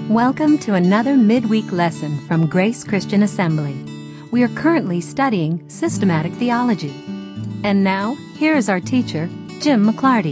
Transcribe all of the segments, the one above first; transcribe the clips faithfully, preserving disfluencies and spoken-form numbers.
Welcome to another midweek lesson from Grace Christian Assembly. We are currently studying systematic theology. And now, here is our teacher, Jim McClarty.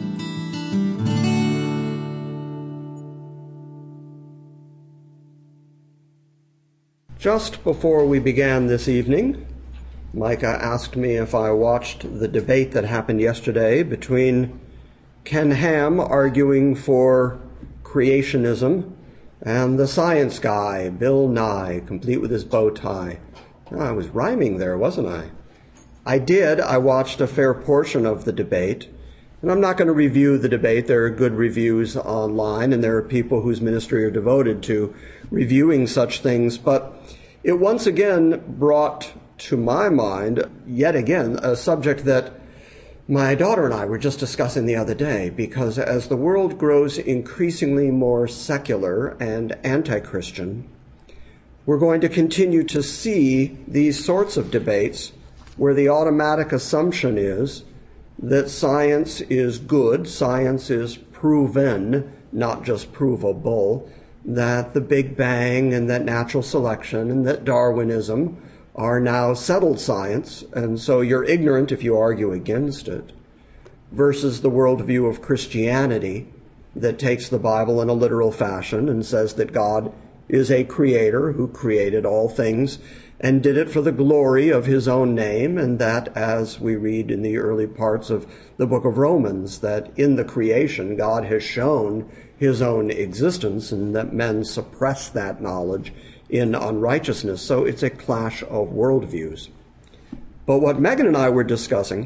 Just before we began this evening, Micah asked me if I watched the debate that happened yesterday between Ken Ham arguing for creationism and the science guy, Bill Nye, complete with his bow tie. Oh, I was rhyming there, wasn't I? I did. I watched a fair portion of the debate, and I'm not going to review the debate. There are good reviews online, and there are people whose ministry are devoted to reviewing such things, but it once again brought to my mind, yet again, a subject that my daughter and I were just discussing the other day, because as the world grows increasingly more secular and anti-Christian, we're going to continue to see these sorts of debates where the automatic assumption is that science is good, science is proven, not just provable, that the Big Bang and that natural selection and that Darwinism are now settled science, and so you're ignorant if you argue against it, versus the worldview of Christianity that takes the Bible in a literal fashion and says that God is a creator who created all things and did it for the glory of his own name, and that, as we read in the early parts of the book of Romans, that in the creation God has shown his own existence and that men suppress that knowledge in unrighteousness. So it's a clash of worldviews. But what Megan and I were discussing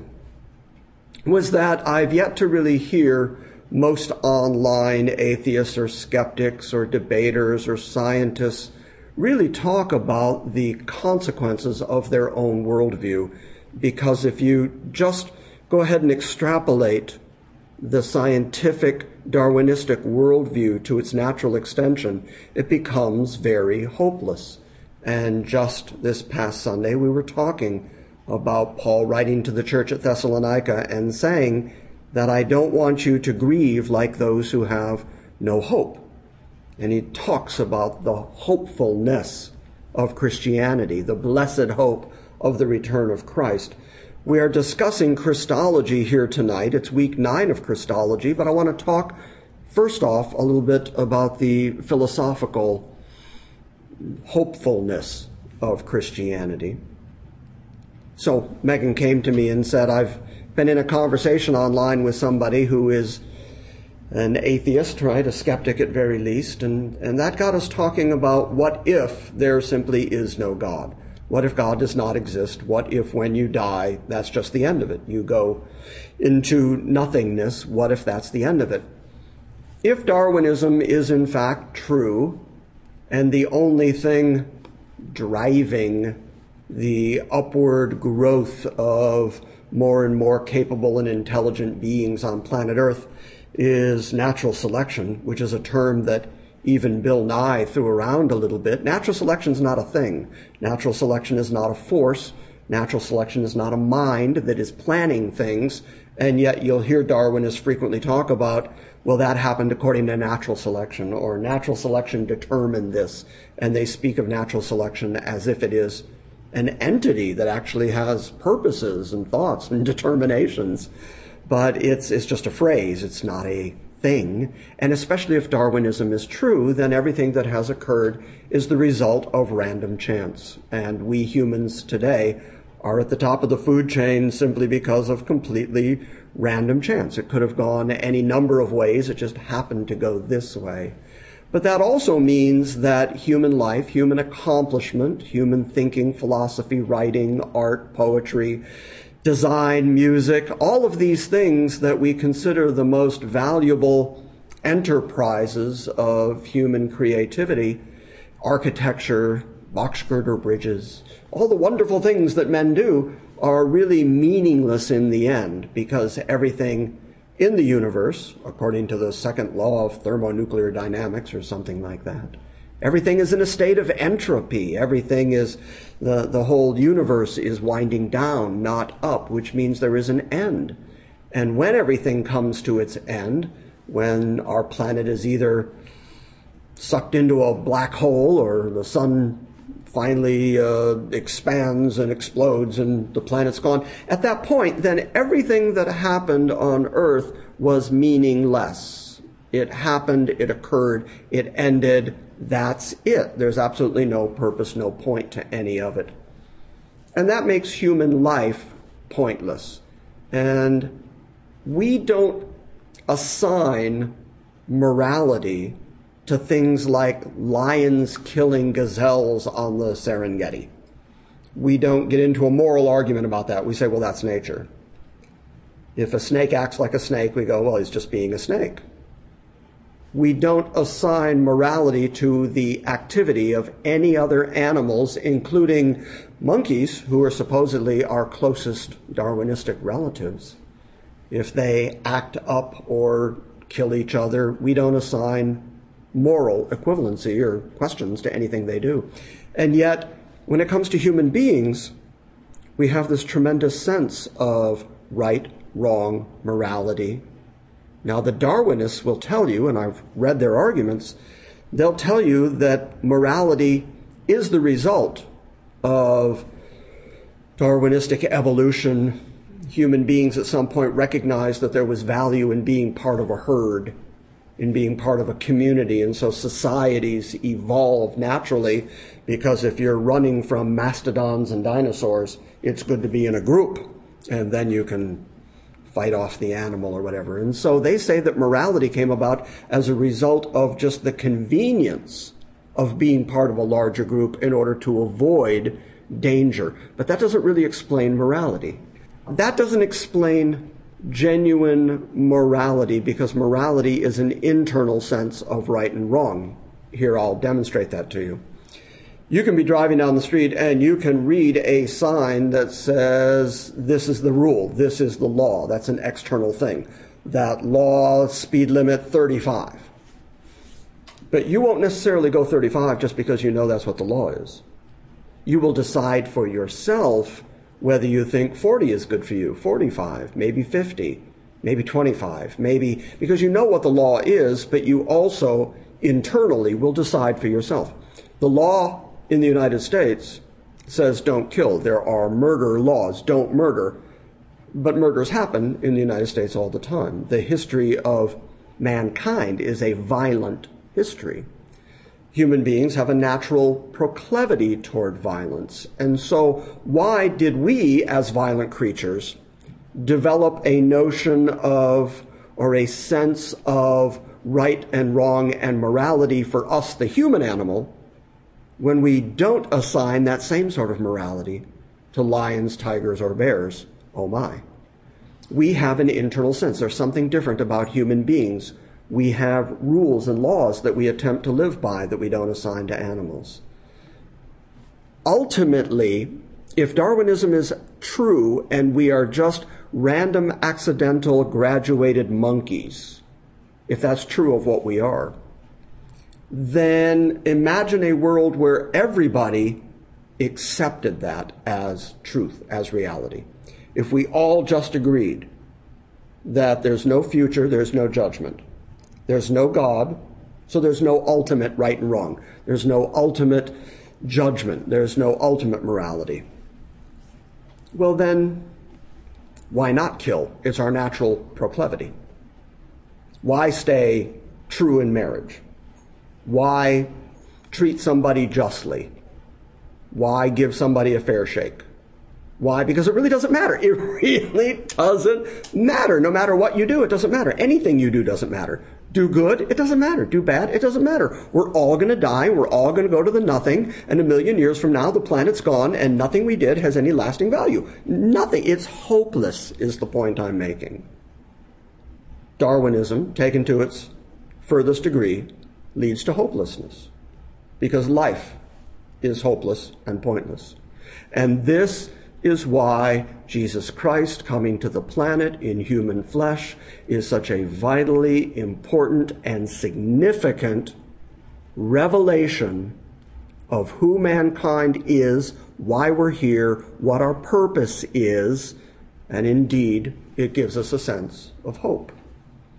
was that I've yet to really hear most online atheists or skeptics or debaters or scientists really talk about the consequences of their own worldview. Because if you just go ahead and extrapolate the scientific Darwinistic worldview to its natural extension, it becomes very hopeless. And just this past Sunday, we were talking about Paul writing to the church at Thessalonica and saying that I don't want you to grieve like those who have no hope. And he talks about the hopefulness of Christianity, the blessed hope of the return of Christ. We are discussing Christology here tonight. It's week nine of Christology, but I want to talk first off a little bit about the philosophical hopefulness of Christianity. So Megan came to me and said, I've been in a conversation online with somebody who is an atheist, right, a skeptic at very least, and, and that got us talking about what if there simply is no God? What if God does not exist? What if when you die, that's just the end of it? You go into nothingness. What if that's the end of it? If Darwinism is in fact true, and the only thing driving the upward growth of more and more capable and intelligent beings on planet Earth is natural selection, which is a term that even Bill Nye threw around a little bit. Natural selection is not a thing. Natural selection is not a force. Natural selection is not a mind that is planning things. And yet you'll hear Darwinists frequently talk about, well, that happened according to natural selection, or natural selection determined this. And they speak of natural selection as if it is an entity that actually has purposes and thoughts and determinations. But it's, it's just a phrase. It's not a thing. And especially if Darwinism is true, then everything that has occurred is the result of random chance. And we humans today are at the top of the food chain simply because of completely random chance. It could have gone any number of ways. It just happened to go this way. But that also means that human life, human accomplishment, human thinking, philosophy, writing, art, poetry, design, music, all of these things that we consider the most valuable enterprises of human creativity, architecture, box girder bridges, all the wonderful things that men do are really meaningless in the end, because everything in the universe, according to the second law of thermonuclear dynamics or something like that, everything is in a state of entropy. Everything is, the, the whole universe is winding down, not up, which means there is an end. And when everything comes to its end, when our planet is either sucked into a black hole, or the sun finally uh, expands and explodes and the planet's gone, at that point, then everything that happened on Earth was meaningless. It happened, it occurred, it ended, that's it. There's absolutely no purpose, no point to any of it. And that makes human life pointless. And we don't assign morality to things like lions killing gazelles on the Serengeti. We don't get into a moral argument about that. We say, well, that's nature. If a snake acts like a snake, we go, well, he's just being a snake. We don't assign morality to the activity of any other animals, including monkeys, who are supposedly our closest Darwinistic relatives. If they act up or kill each other, we don't assign moral equivalency or questions to anything they do. And yet, when it comes to human beings, we have this tremendous sense of right, wrong, morality. Now, the Darwinists will tell you, and I've read their arguments, they'll tell you that morality is the result of Darwinistic evolution. Human beings at some point recognized that there was value in being part of a herd, in being part of a community, and so societies evolve naturally, because if you're running from mastodons and dinosaurs, it's good to be in a group, and then you can fight off the animal or whatever. And so they say that morality came about as a result of just the convenience of being part of a larger group in order to avoid danger. But that doesn't really explain morality. That doesn't explain genuine morality, because morality is an internal sense of right and wrong. Here, I'll demonstrate that to you. You can be driving down the street and you can read a sign that says, this is the rule, this is the law. That's an external thing. That law, speed limit thirty-five. But you won't necessarily go thirty-five just because you know that's what the law is. You will decide for yourself whether you think forty is good for you, forty-five, maybe fifty, maybe twenty-five, maybe, because you know what the law is, but you also internally will decide for yourself. The law in the United States says don't kill. There are murder laws, don't murder. But murders happen in the United States all the time. The history of mankind is a violent history. Human beings have a natural proclivity toward violence. And so why did we, as violent creatures, develop a notion of, or a sense of right and wrong and morality for us, the human animal, when we don't assign that same sort of morality to lions, tigers, or bears? Oh my. We have an internal sense. There's something different about human beings. We have rules and laws that we attempt to live by that we don't assign to animals. Ultimately, if Darwinism is true and we are just random, accidental, graduated monkeys, if that's true of what we are, then imagine a world where everybody accepted that as truth, as reality. If we all just agreed that there's no future, there's no judgment, there's no God, so there's no ultimate right and wrong. There's no ultimate judgment. There's no ultimate morality. Well then, why not kill? It's our natural proclivity. Why stay true in marriage? Why treat somebody justly? Why give somebody a fair shake? Why? Because it really doesn't matter. It really doesn't matter. No matter what you do, it doesn't matter. Anything you do doesn't matter. Do good, it doesn't matter. Do bad, it doesn't matter. We're all going to die. We're all going to go to the nothing. And a million years from now, the planet's gone and nothing we did has any lasting value. Nothing. It's hopeless is the point I'm making. Darwinism, taken to its furthest degree, leads to hopelessness, because life is hopeless and pointless. And this is why Jesus Christ coming to the planet in human flesh is such a vitally important and significant revelation of who mankind is, why we're here, what our purpose is, and indeed, it gives us a sense of hope.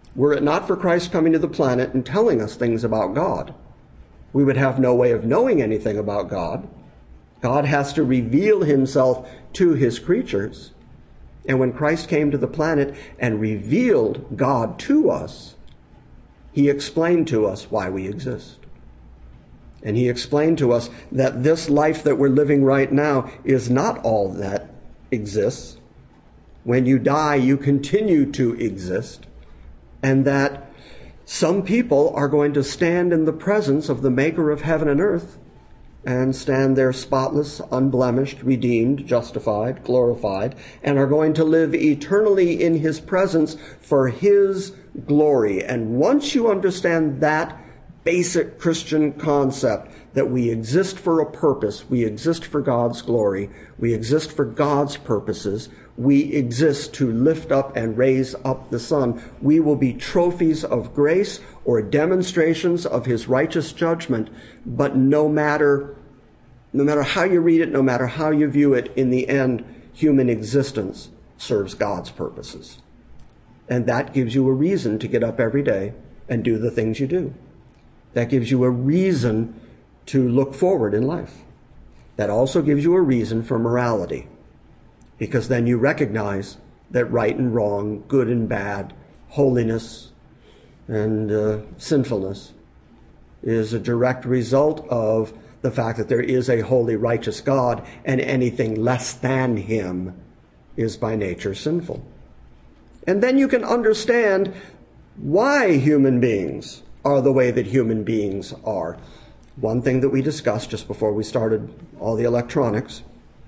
Were it not for Christ coming to the planet and telling us things about God, we would have no way of knowing anything about God. God has to reveal himself to his creatures. And when Christ came to the planet and revealed God to us, he explained to us why we exist. And he explained to us that this life that we're living right now is not all that exists. When you die, you continue to exist. And that some people are going to stand in the presence of the maker of heaven and earth and stand there spotless, unblemished, redeemed, justified, glorified, and are going to live eternally in his presence for his glory. And once you understand that basic Christian concept, that we exist for a purpose, we exist for God's glory, we exist for God's purposes, we exist to lift up and raise up the Son, we will be trophies of grace or demonstrations of his righteous judgment. But no matter, no matter how you read it, no matter how you view it, in the end, human existence serves God's purposes. And that gives you a reason to get up every day and do the things you do. That gives you a reason to look forward in life. That also gives you a reason for morality, because then you recognize that right and wrong, good and bad, holiness and uh, sinfulness is a direct result of the fact that there is a holy, righteous God, and anything less than him is by nature sinful. And then you can understand why human beings are the way that human beings are. One thing that we discussed just before we started all the electronics,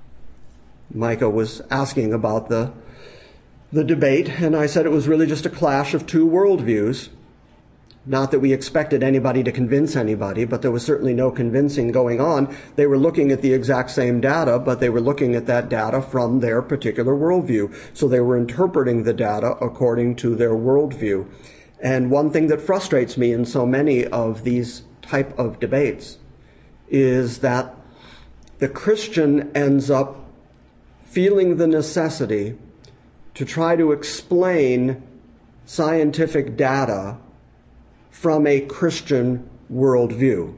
Micah was asking about the, the debate, and I said it was really just a clash of two worldviews. Not that we expected anybody to convince anybody, but there was certainly no convincing going on. They were looking at the exact same data, but they were looking at that data from their particular worldview. So they were interpreting the data according to their worldview. And one thing that frustrates me in so many of these type of debates is that the Christian ends up feeling the necessity to try to explain scientific data from a Christian worldview.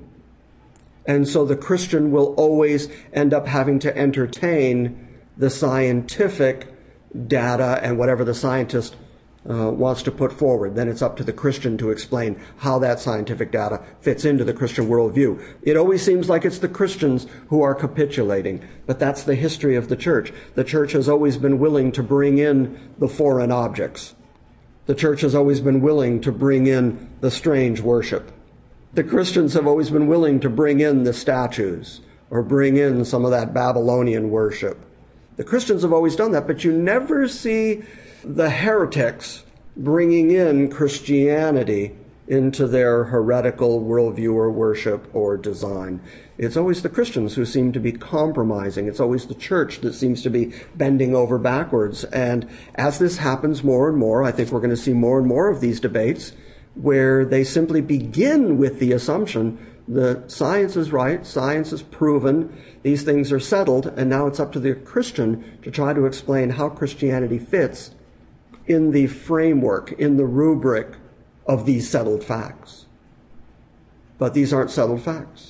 And so the Christian will always end up having to entertain the scientific data and whatever the scientist uh, wants to put forward. Then it's up to the Christian to explain how that scientific data fits into the Christian worldview. It always seems like it's the Christians who are capitulating, but that's the history of the church. The church has always been willing to bring in the foreign objects. The church has always been willing to bring in the strange worship. The Christians have always been willing to bring in the statues or bring in some of that Babylonian worship. The Christians have always done that, but you never see the heretics bringing in Christianity into their heretical worldview or worship or design. It's always the Christians who seem to be compromising. It's always the church that seems to be bending over backwards. And as this happens more and more, I think we're going to see more and more of these debates where they simply begin with the assumption that science is right, science is proven, these things are settled, and now it's up to the Christian to try to explain how Christianity fits in the framework, in the rubric of these settled facts. But these aren't settled facts.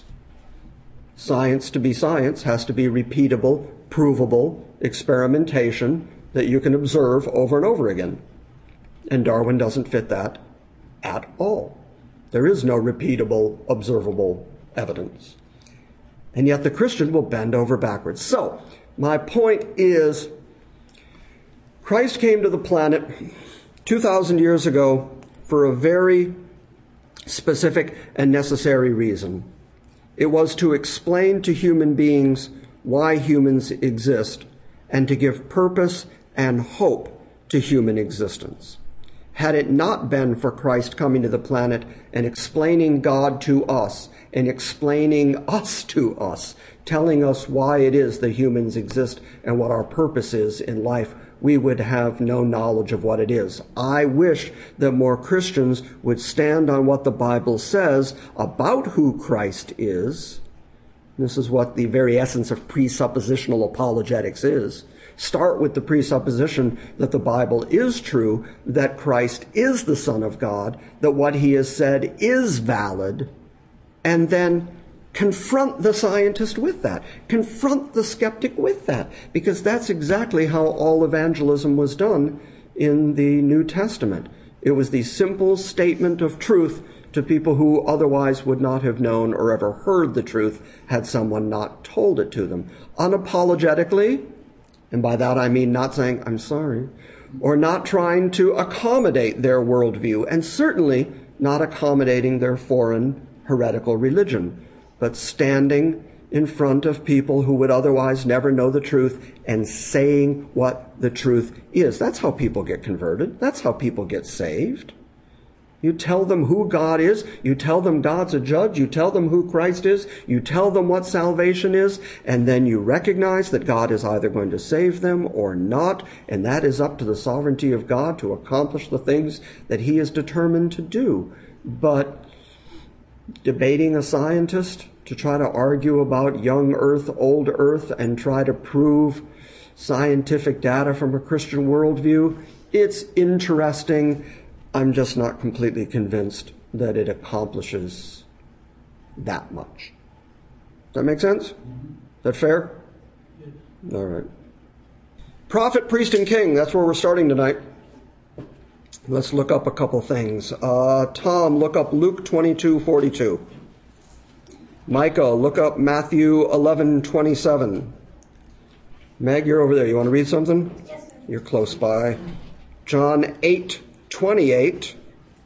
Science, to be science, has to be repeatable, provable, experimentation that you can observe over and over again. And Darwin doesn't fit that at all. There is no repeatable, observable evidence. And yet the Christian will bend over backwards. So, my point is, Christ came to the planet two thousand years ago for a very specific and necessary reason. It was to explain to human beings why humans exist and to give purpose and hope to human existence. Had it not been for Christ coming to the planet and explaining God to us and explaining us to us, telling us why it is that humans exist and what our purpose is in life, we would have no knowledge of what it is. I wish that more Christians would stand on what the Bible says about who Christ is. This is what the very essence of presuppositional apologetics is, start with the presupposition that the Bible is true, that Christ is the Son of God, that what he has said is valid, and then confront the scientist with that. Confront the skeptic with that, because that's exactly how all evangelism was done in the New Testament. It was the simple statement of truth to people who otherwise would not have known or ever heard the truth had someone not told it to them. Unapologetically, and by that I mean not saying, I'm sorry, or not trying to accommodate their worldview, and certainly not accommodating their foreign heretical religion, but standing in front of people who would otherwise never know the truth and saying what the truth is. That's how people get converted. That's how people get saved. You tell them who God is. You tell them God's a judge. You tell them who Christ is. You tell them what salvation is. And then you recognize that God is either going to save them or not. And that is up to the sovereignty of God to accomplish the things that he is determined to do. But debating a scientist to try to argue about young earth, old earth, and try to prove scientific data from a Christian worldview, it's interesting. I'm just not completely convinced that it accomplishes that much. Does that make sense? Mm-hmm. Is that fair? Yes. All right. Prophet, priest, and king. That's where we're starting tonight. Let's look up a couple things. Uh, Tom, look up Luke twenty-two forty-two. Micah, look up Matthew eleven twenty-seven. Meg, you're over there. You want to read something? Yes, sir. You're close by. John eight twenty-eight,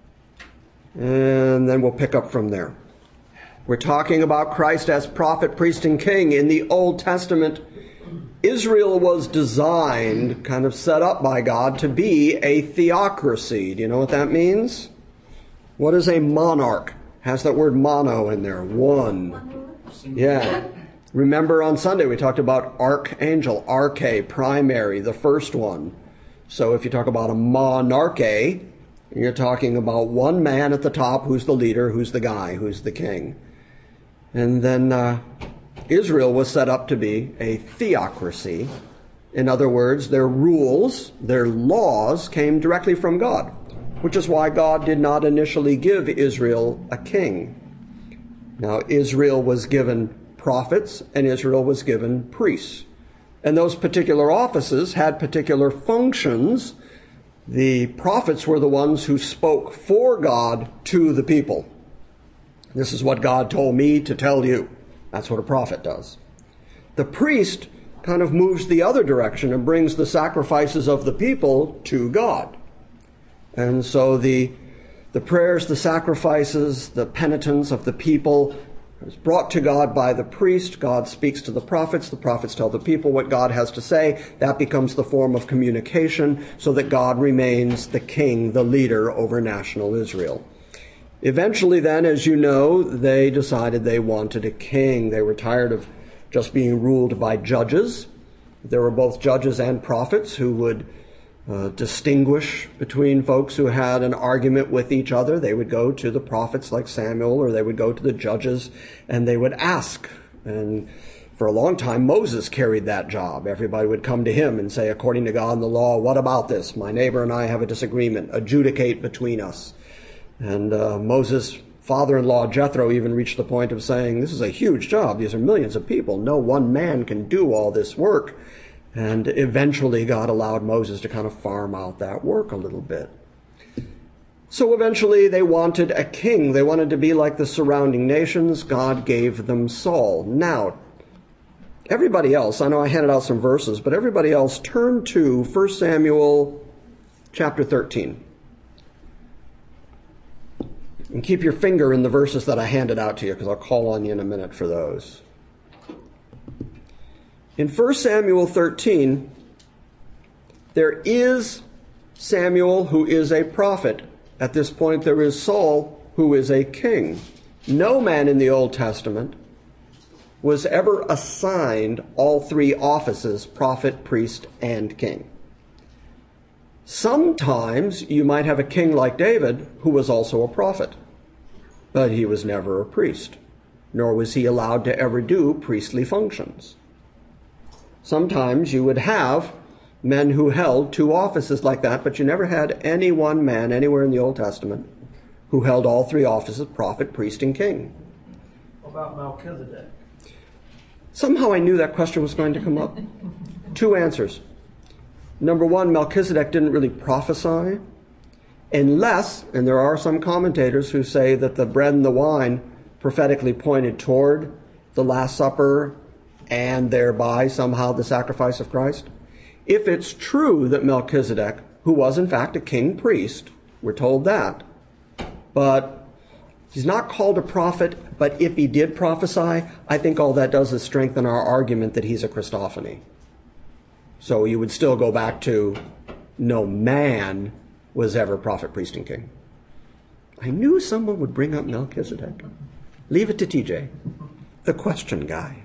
and then we'll pick up from there. We're talking about Christ as prophet, priest, and king. In the Old Testament, Israel was designed, kind of set up by God, to be a theocracy. Do you know what that means? What is a monarch? Has that word mono in there. One. Yeah. Remember on Sunday we talked about archangel, arche, primary, the first one. So if you talk about a monarchy, you're talking about one man at the top who's the leader, who's the guy, who's the king. And then uh, Israel was set up to be a theocracy. In other words, their rules, their laws came directly from God, which is why God did not initially give Israel a king. Now, Israel was given prophets and Israel was given priests. And those particular offices had particular functions. The prophets were the ones who spoke for God to the people. This is what God told me to tell you. That's what a prophet does. The priest kind of moves the other direction and brings the sacrifices of the people to God. And so the, the prayers, the sacrifices, the penitence of the people is brought to God by the priest. God speaks to the prophets. The prophets tell the people what God has to say. That becomes the form of communication so that God remains the king, the leader over national Israel. Eventually then, as you know, they decided they wanted a king. They were tired of just being ruled by judges. There were both judges and prophets who would Uh, distinguish between folks who had an argument with each other. They would go to the prophets like Samuel, or they would go to the judges and they would ask. And for a long time, Moses carried that job. Everybody would come to him and say, according to God and the law, what about this? My neighbor and I have a disagreement. Adjudicate between us. And uh, Moses' father-in-law Jethro even reached the point of saying, this is a huge job. These are millions of people. No one man can do all this work. And eventually God allowed Moses to kind of farm out that work a little bit. So eventually they wanted a king. They wanted to be like the surrounding nations. God gave them Saul. Now, everybody else, I know I handed out some verses, but everybody else, turn to First Samuel chapter thirteen. And keep your finger in the verses that I handed out to you, because I'll call on you in a minute for those. In First Samuel thirteen, there is Samuel who is a prophet. At this point, there is Saul who is a king. No man in the Old Testament was ever assigned all three offices, prophet, priest, and king. Sometimes you might have a king like David who was also a prophet, but he was never a priest, nor was he allowed to ever do priestly functions. Sometimes you would have men who held two offices like that, but you never had any one man anywhere in the Old Testament who held all three offices, prophet, priest, and king. What about Melchizedek? Somehow I knew that question was going to come up. Two answers. Number one, Melchizedek didn't really prophesy, unless, and there are some commentators who say that the bread and the wine prophetically pointed toward the Last Supper and thereby somehow the sacrifice of Christ. If it's true that Melchizedek, who was in fact a king priest, we're told that, but he's not called a prophet, but if he did prophesy, I think all that does is strengthen our argument that he's a Christophany. So you would still go back to no man was ever prophet, priest, and king. I knew someone would bring up Melchizedek. Leave it to T J, the question guy.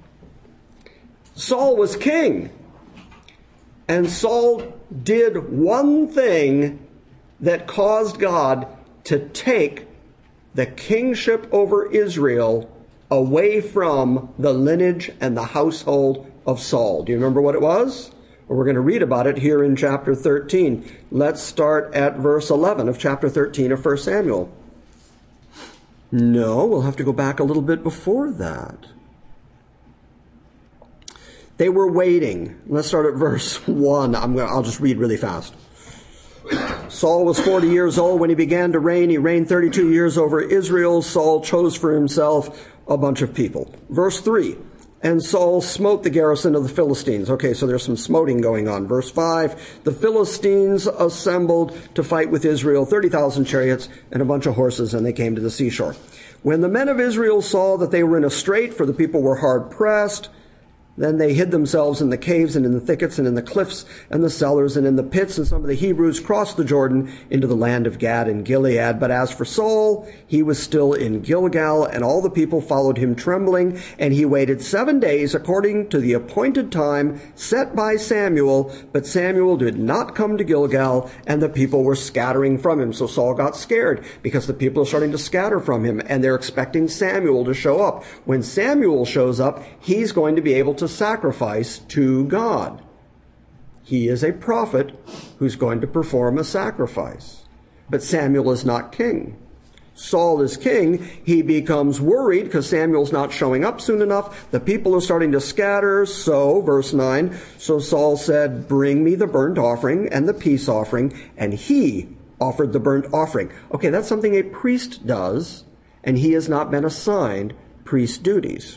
Saul was king. And Saul did one thing that caused God to take the kingship over Israel away from the lineage and the household of Saul. Do you remember what it was? Well, we're going to read about it here in chapter thirteen. Let's start at verse eleven of chapter thirteen of First Samuel. No, we'll have to go back a little bit before that. They were waiting. Let's start at verse one. I'm gonna, I'll just read really fast. Saul was forty years old when he began to reign. He reigned thirty-two years over Israel. Saul chose for himself a bunch of people. Verse three. And Saul smote the garrison of the Philistines. Okay, so there's some smoting going on. Verse five. The Philistines assembled to fight with Israel, thirty thousand chariots and a bunch of horses, and they came to the seashore. When the men of Israel saw that they were in a strait, for the people were hard pressed, then they hid themselves in the caves and in the thickets and in the cliffs and the cellars and in the pits. And some of the Hebrews crossed the Jordan into the land of Gad and Gilead. But as for Saul, he was still in Gilgal, and all the people followed him trembling. And he waited seven days according to the appointed time set by Samuel. But Samuel did not come to Gilgal, and the people were scattering from him. So Saul got scared because the people are starting to scatter from him, and they're expecting Samuel to show up. When Samuel shows up, he's going to be able to sacrifice to God. He is a prophet who's going to perform a sacrifice. But Samuel is not king. Saul is king. He becomes worried because Samuel's not showing up soon enough. The people are starting to scatter. So, verse nine, so Saul said, bring me the burnt offering and the peace offering. And he offered the burnt offering. Okay, that's something a priest does, and he has not been assigned priest duties.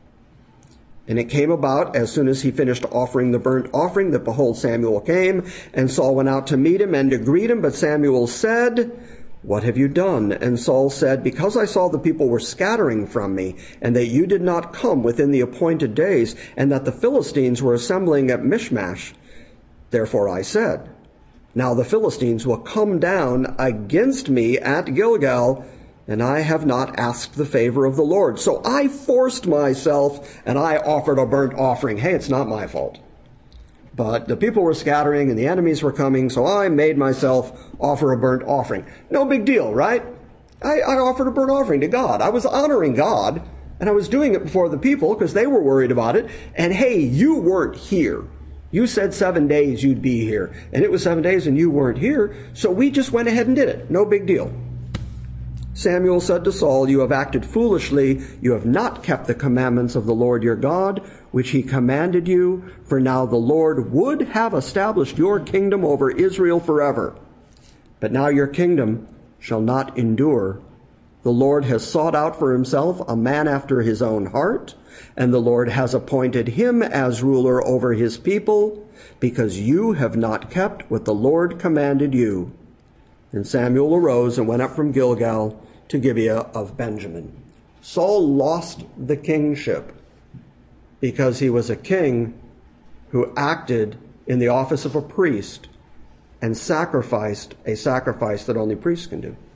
And it came about, as soon as he finished offering the burnt offering, that behold, Samuel came, and Saul went out to meet him and to greet him. But Samuel said, what have you done? And Saul said, because I saw the people were scattering from me, and that you did not come within the appointed days, and that the Philistines were assembling at Michmash, therefore I said, now the Philistines will come down against me at Gilgal, and I have not asked the favor of the Lord. So I forced myself, and I offered a burnt offering. Hey, it's not my fault. But the people were scattering, and the enemies were coming, so I made myself offer a burnt offering. No big deal, right? I, I offered a burnt offering to God. I was honoring God, and I was doing it before the people because they were worried about it. And hey, you weren't here. You said seven days you'd be here, and it was seven days and you weren't here, so we just went ahead and did it. No big deal. Samuel said to Saul, you have acted foolishly. You have not kept the commandments of the Lord your God, which he commanded you. For now the Lord would have established your kingdom over Israel forever. But now your kingdom shall not endure. The Lord has sought out for himself a man after his own heart, and the Lord has appointed him as ruler over his people, because you have not kept what the Lord commanded you. And Samuel arose and went up from Gilgal to Gibeah of Benjamin. Saul lost the kingship because he was a king who acted in the office of a priest and sacrificed a sacrifice that only priests can do.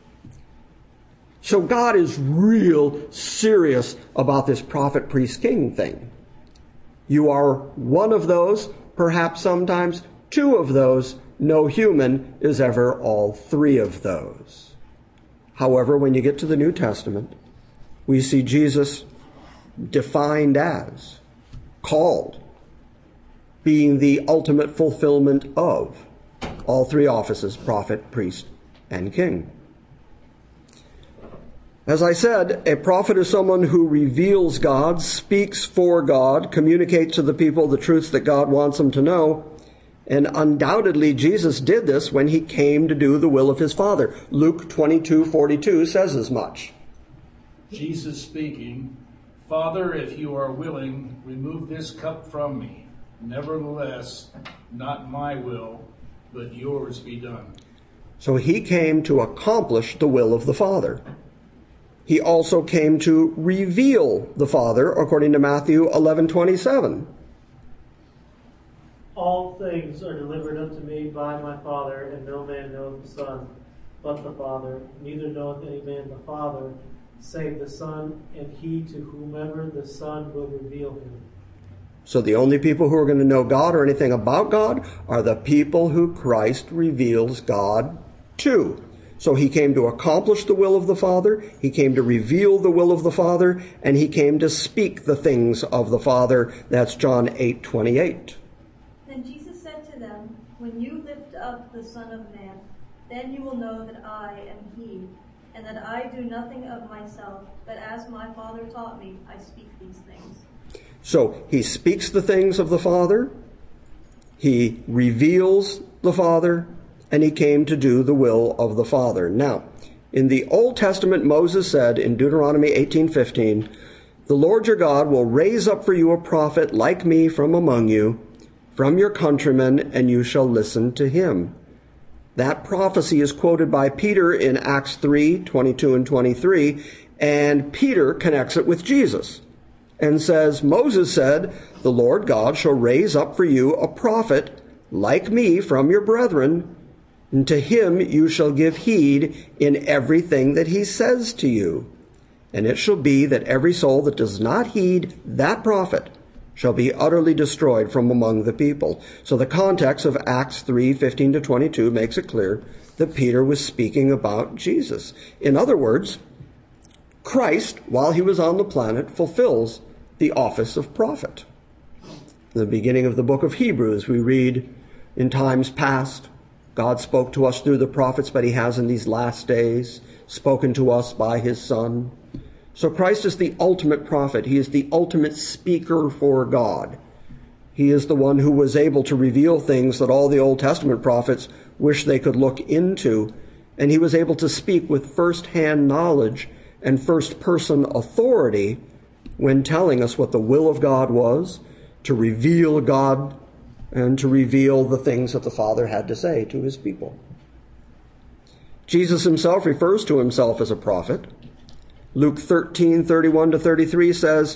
So God is real serious about this prophet, priest, king thing. You are one of those, perhaps sometimes two of those. No human is ever all three of those. However, when you get to the New Testament, we see Jesus defined as, called, being the ultimate fulfillment of all three offices, prophet, priest, and king. As I said, a prophet is someone who reveals God, speaks for God, communicates to the people the truths that God wants them to know. And undoubtedly, Jesus did this when he came to do the will of his Father. Luke twenty-two forty-two says as much. Jesus speaking, Father, if you are willing, remove this cup from me. Nevertheless, not my will, but yours be done. So he came to accomplish the will of the Father. He also came to reveal the Father, according to Matthew eleven twenty-seven. All things are delivered unto me by my Father, and no man knoweth the Son, but the Father. Neither knoweth any man the Father, save the Son, and he to whomever the Son will reveal him. So the only people who are going to know God or anything about God are the people who Christ reveals God to. So he came to accomplish the will of the Father, he came to reveal the will of the Father, and he came to speak the things of the Father. That's John eight twenty-eight. Then Jesus said to them, When you lift up the Son of Man, then you will know that I am he, and that I do nothing of myself, but as my Father taught me, I speak these things. So he speaks the things of the Father, he reveals the Father, and he came to do the will of the Father. Now, in the Old Testament, Moses said in Deuteronomy eighteen fifteen, the Lord your God will raise up for you a prophet like me from among you, from your countrymen, and you shall listen to him. That prophecy is quoted by Peter in Acts three twenty-two and twenty-three, and Peter connects it with Jesus and says, Moses said, the Lord God shall raise up for you a prophet like me from your brethren, and to him you shall give heed in everything that he says to you. And it shall be that every soul that does not heed that prophet shall be utterly destroyed from among the people. So the context of Acts three fifteen to twenty-two makes it clear that Peter was speaking about Jesus. In other words, Christ, while he was on the planet, fulfills the office of prophet. In the beginning of the book of Hebrews, we read, in times past, God spoke to us through the prophets, but he has in these last days spoken to us by his Son. So Christ is the ultimate prophet. He is the ultimate speaker for God. He is the one who was able to reveal things that all the Old Testament prophets wish they could look into. And he was able to speak with first-hand knowledge and first-person authority when telling us what the will of God was, to reveal God and to reveal the things that the Father had to say to his people. Jesus himself refers to himself as a prophet. Luke thirteen thirty-one to thirty-three says,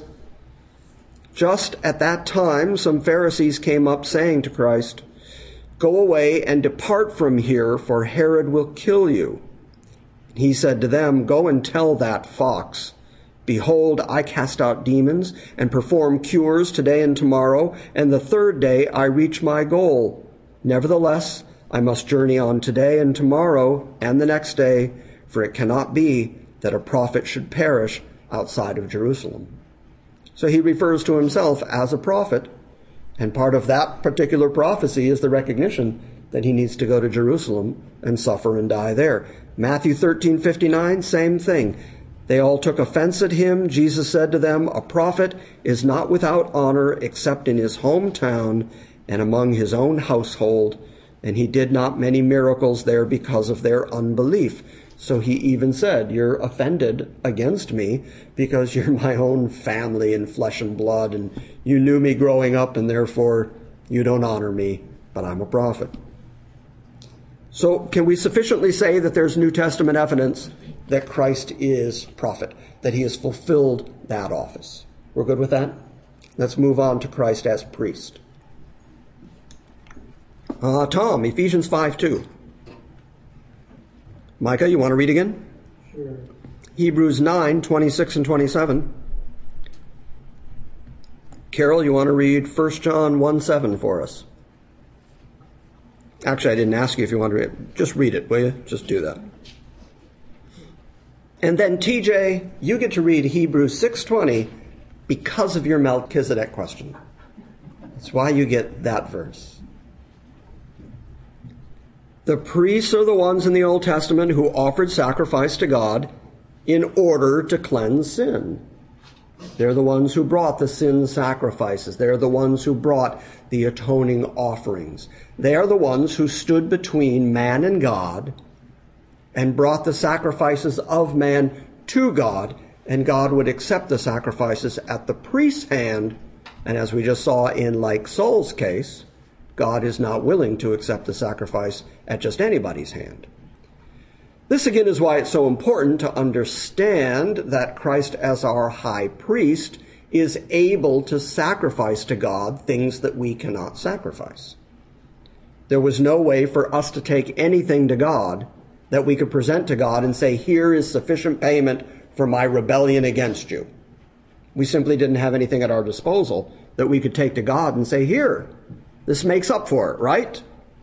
just at that time some Pharisees came up saying to Christ, go away and depart from here, for Herod will kill you. He said to them, go and tell that fox, behold, I cast out demons and perform cures today and tomorrow, and the third day I reach my goal. Nevertheless, I must journey on today and tomorrow and the next day, for it cannot be that a prophet should perish outside of Jerusalem. So he refers to himself as a prophet, and part of that particular prophecy is the recognition that he needs to go to Jerusalem and suffer and die there. Matthew thirteen fifty-nine, same thing. They all took offense at him. Jesus said to them, a prophet is not without honor except in his hometown and among his own household. And he did not many miracles there because of their unbelief. So he even said, you're offended against me because you're my own family and flesh and blood, and you knew me growing up, and therefore you don't honor me, but I'm a prophet. So can we sufficiently say that there's New Testament evidence that Christ is prophet, that he has fulfilled that office? We're good with that? Let's move on to Christ as priest. Uh, Tom, Ephesians five two. Micah, you want to read again? Sure. Hebrews nine twenty-six and twenty-seven. Carol, you want to read First John one seven for us? Actually, I didn't ask you if you want to read it. Just read it, will you? Just do that. And then, T J, you get to read Hebrews six twenty because of your Melchizedek question. That's why you get that verse. The priests are the ones in the Old Testament who offered sacrifice to God in order to cleanse sin. They're the ones who brought the sin sacrifices. They're the ones who brought the atoning offerings. They are the ones who stood between man and God and brought the sacrifices of man to God, and God would accept the sacrifices at the priest's hand. And as we just saw in like Saul's case, God is not willing to accept the sacrifice at just anybody's hand. This again is why it's so important to understand that Christ as our high priest is able to sacrifice to God things that we cannot sacrifice. There was no way for us to take anything to God that we could present to God and say, here is sufficient payment for my rebellion against you. We simply didn't have anything at our disposal that we could take to God and say, here, this makes up for it, right?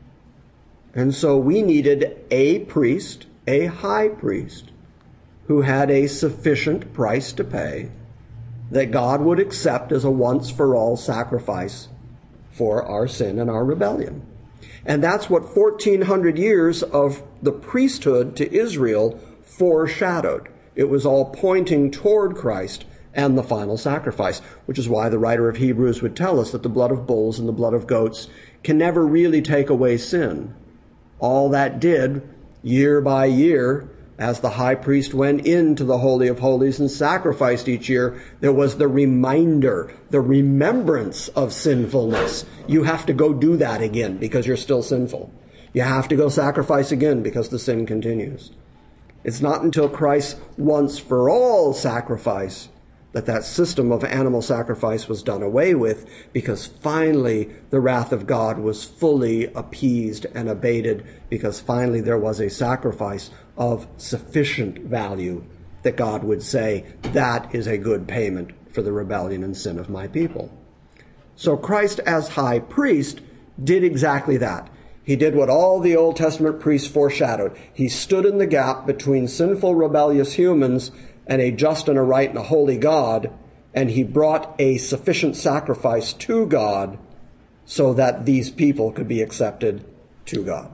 And so we needed a priest, a high priest, who had a sufficient price to pay that God would accept as a once-for-all sacrifice for our sin and our rebellion. And that's what fourteen hundred years of the priesthood to Israel foreshadowed. It was all pointing toward Christ and the final sacrifice, which is why the writer of Hebrews would tell us that the blood of bulls and the blood of goats can never really take away sin. All that did, year by year, as the high priest went into the Holy of Holies and sacrificed each year, there was the reminder, the remembrance of sinfulness. You have to go do that again because you're still sinful. You have to go sacrifice again because the sin continues. It's not until Christ's once for all sacrifice that that system of animal sacrifice was done away with, because finally the wrath of God was fully appeased and abated, because finally there was a sacrifice of sufficient value that God would say, that is a good payment for the rebellion and sin of my people. So Christ as high priest did exactly that. He did what all the Old Testament priests foreshadowed. He stood in the gap between sinful, rebellious humans and a just and a right and a holy God, and he brought a sufficient sacrifice to God so that these people could be accepted to God.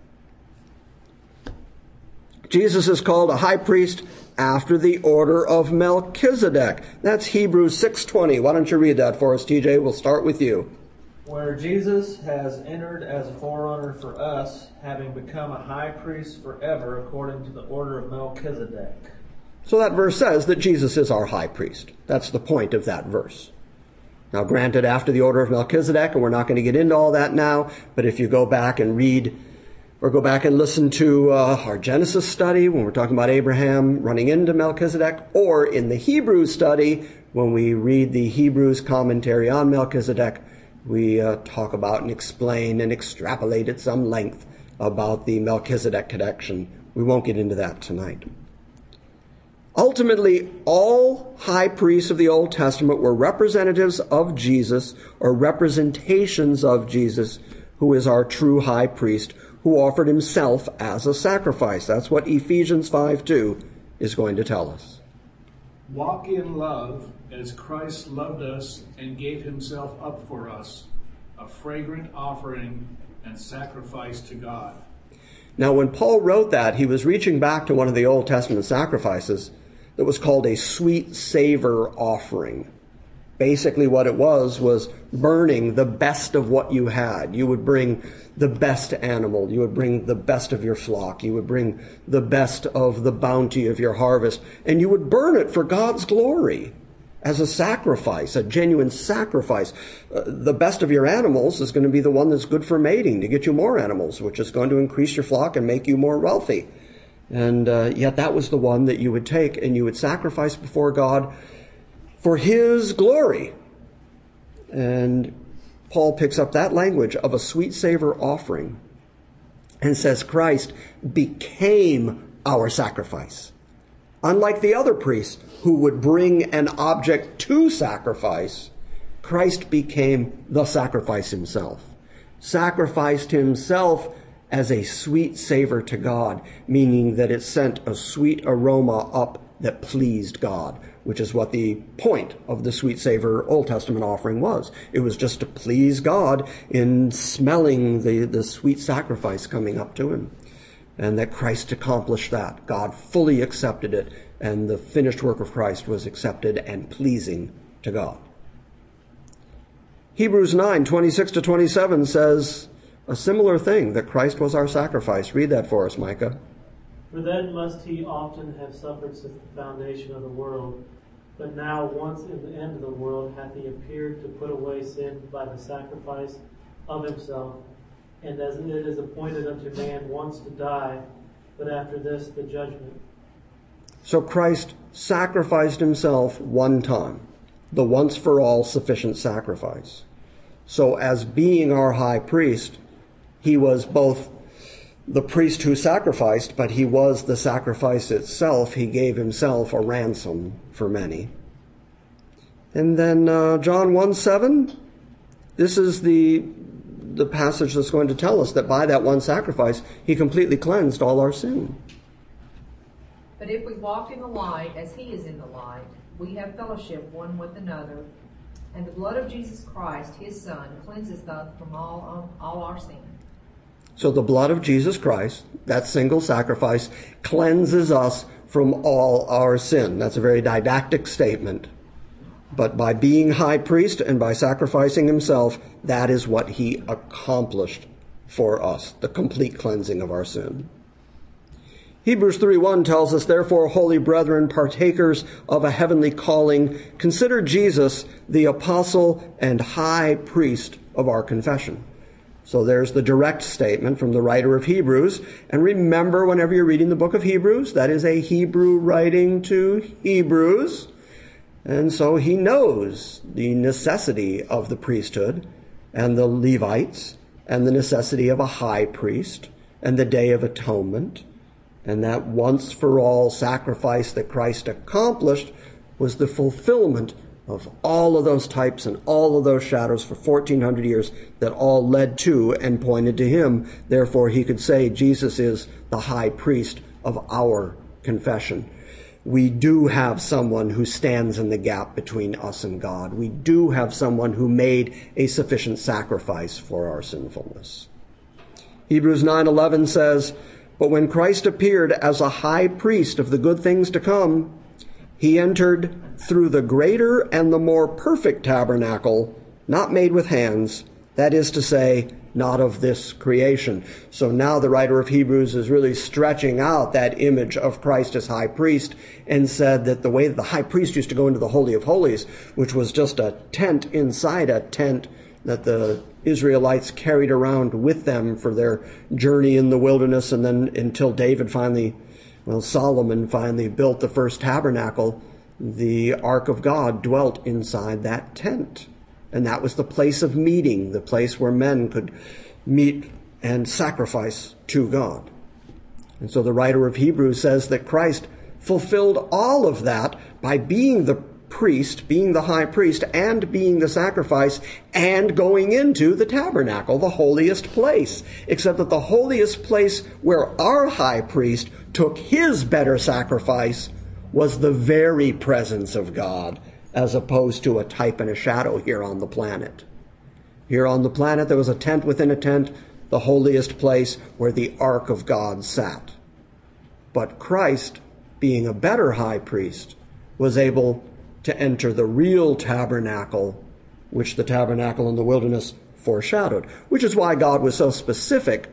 Jesus is called a high priest after the order of Melchizedek. That's Hebrews six twenty. Why don't you read that for us, T J? We'll start with you. Where Jesus has entered as a forerunner for us, having become a high priest forever according to the order of Melchizedek. So that verse says that Jesus is our high priest. That's the point of that verse. Now, granted, after the order of Melchizedek, and we're not going to get into all that now, but if you go back and read or go back and listen to uh, our Genesis study when we're talking about Abraham running into Melchizedek, or in the Hebrews study when we read the Hebrews commentary on Melchizedek, we uh, talk about and explain and extrapolate at some length about the Melchizedek connection. We won't get into that tonight. Ultimately, all high priests of the Old Testament were representatives of Jesus, or representations of Jesus, who is our true high priest, who offered himself as a sacrifice. That's what Ephesians five two is going to tell us. Walk in love as Christ loved us and gave himself up for us, a fragrant offering and sacrifice to God. Now, when Paul wrote that, he was reaching back to one of the Old Testament sacrifices that was called a sweet savor offering. Basically what it was, was burning the best of what you had. You would bring the best animal. You would bring the best of your flock. You would bring the best of the bounty of your harvest. And you would burn it for God's glory as a sacrifice, a genuine sacrifice. Uh, the best of your animals is going to be the one that's good for mating, to get you more animals, which is going to increase your flock and make you more wealthy. And uh, yet that was the one that you would take and you would sacrifice before God for his glory. And Paul picks up that language of a sweet savor offering and says Christ became our sacrifice. Unlike the other priests who would bring an object to sacrifice, Christ became the sacrifice himself. Sacrificed himself as a sweet savor to God, meaning that it sent a sweet aroma up that pleased God, which is what the point of the sweet savor Old Testament offering was. It was just to please God in smelling the, the sweet sacrifice coming up to him. And that Christ accomplished that. God fully accepted it, and the finished work of Christ was accepted and pleasing to God. Hebrews nine, twenty-six to twenty-seven says a similar thing, that Christ was our sacrifice. Read that for us, Micah. For then must he often have suffered since the foundation of the world. But now once in the end of the world hath he appeared to put away sin by the sacrifice of himself. And as it is appointed unto man once to die, but after this the judgment. So Christ sacrificed himself one time, the once-for-all sufficient sacrifice. So as being our high priest, he was both the priest who sacrificed, but he was the sacrifice itself. He gave himself a ransom for many. And then uh, John one seven, this is the the passage that's going to tell us that by that one sacrifice, he completely cleansed all our sin. But if we walk in the light as he is in the light, we have fellowship one with another, and the blood of Jesus Christ, his Son, cleanses us from all, all our sin. So the blood of Jesus Christ, that single sacrifice, cleanses us from all our sin. That's a very didactic statement. But by being high priest and by sacrificing himself, that is what he accomplished for us, the complete cleansing of our sin. Hebrews three one tells us, therefore, holy brethren, partakers of a heavenly calling, consider Jesus the apostle and high priest of our confession. So there's the direct statement from the writer of Hebrews. And remember, whenever you're reading the book of Hebrews, that is a Hebrew writing to Hebrews. And so he knows the necessity of the priesthood and the Levites and the necessity of a high priest and the Day of Atonement. And that once-for-all sacrifice that Christ accomplished was the fulfillment of all of those types and all of those shadows for fourteen hundred years that all led to and pointed to him. Therefore, he could say Jesus is the high priest of our confession. We do have someone who stands in the gap between us and God. We do have someone who made a sufficient sacrifice for our sinfulness. Hebrews nine eleven says, but when Christ appeared as a high priest of the good things to come, he entered through the greater and the more perfect tabernacle, not made with hands, that is to say, not of this creation. So now the writer of Hebrews is really stretching out that image of Christ as high priest and said that the way that the high priest used to go into the Holy of Holies, which was just a tent inside a tent that the Israelites carried around with them for their journey in the wilderness, and then until David finally, well, Solomon finally built the first tabernacle, the Ark of God dwelt inside that tent. And that was the place of meeting, the place where men could meet and sacrifice to God. And so the writer of Hebrews says that Christ fulfilled all of that by being the priest, being the high priest, and being the sacrifice, and going into the tabernacle, the holiest place. Except that the holiest place where our high priest took his better sacrifice was the very presence of God, as opposed to a type and a shadow here on the planet. Here on the planet, there was a tent within a tent, the holiest place where the ark of God sat. But Christ, being a better high priest, was able to enter the real tabernacle, which the tabernacle in the wilderness foreshadowed, which is why God was so specific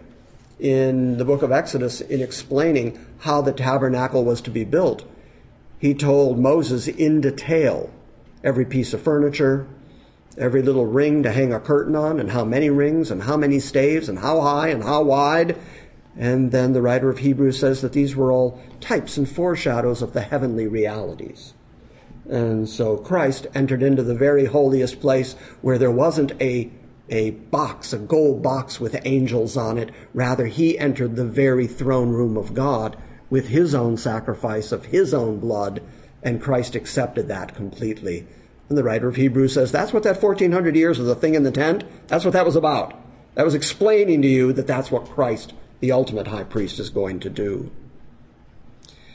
in the book of Exodus in explaining how the tabernacle was to be built. He told Moses in detail every piece of furniture, every little ring to hang a curtain on, and how many rings, and how many staves, and how high, and how wide. And then the writer of Hebrews says that these were all types and foreshadows of the heavenly realities. And so Christ entered into the very holiest place where there wasn't a, a box, a gold box with angels on it. Rather, he entered the very throne room of God with his own sacrifice of his own blood, and Christ accepted that completely. And the writer of Hebrews says that's what that fourteen hundred years of the thing in the tent, that's what that was about. That was explaining to you that that's what Christ, the ultimate high priest, is going to do.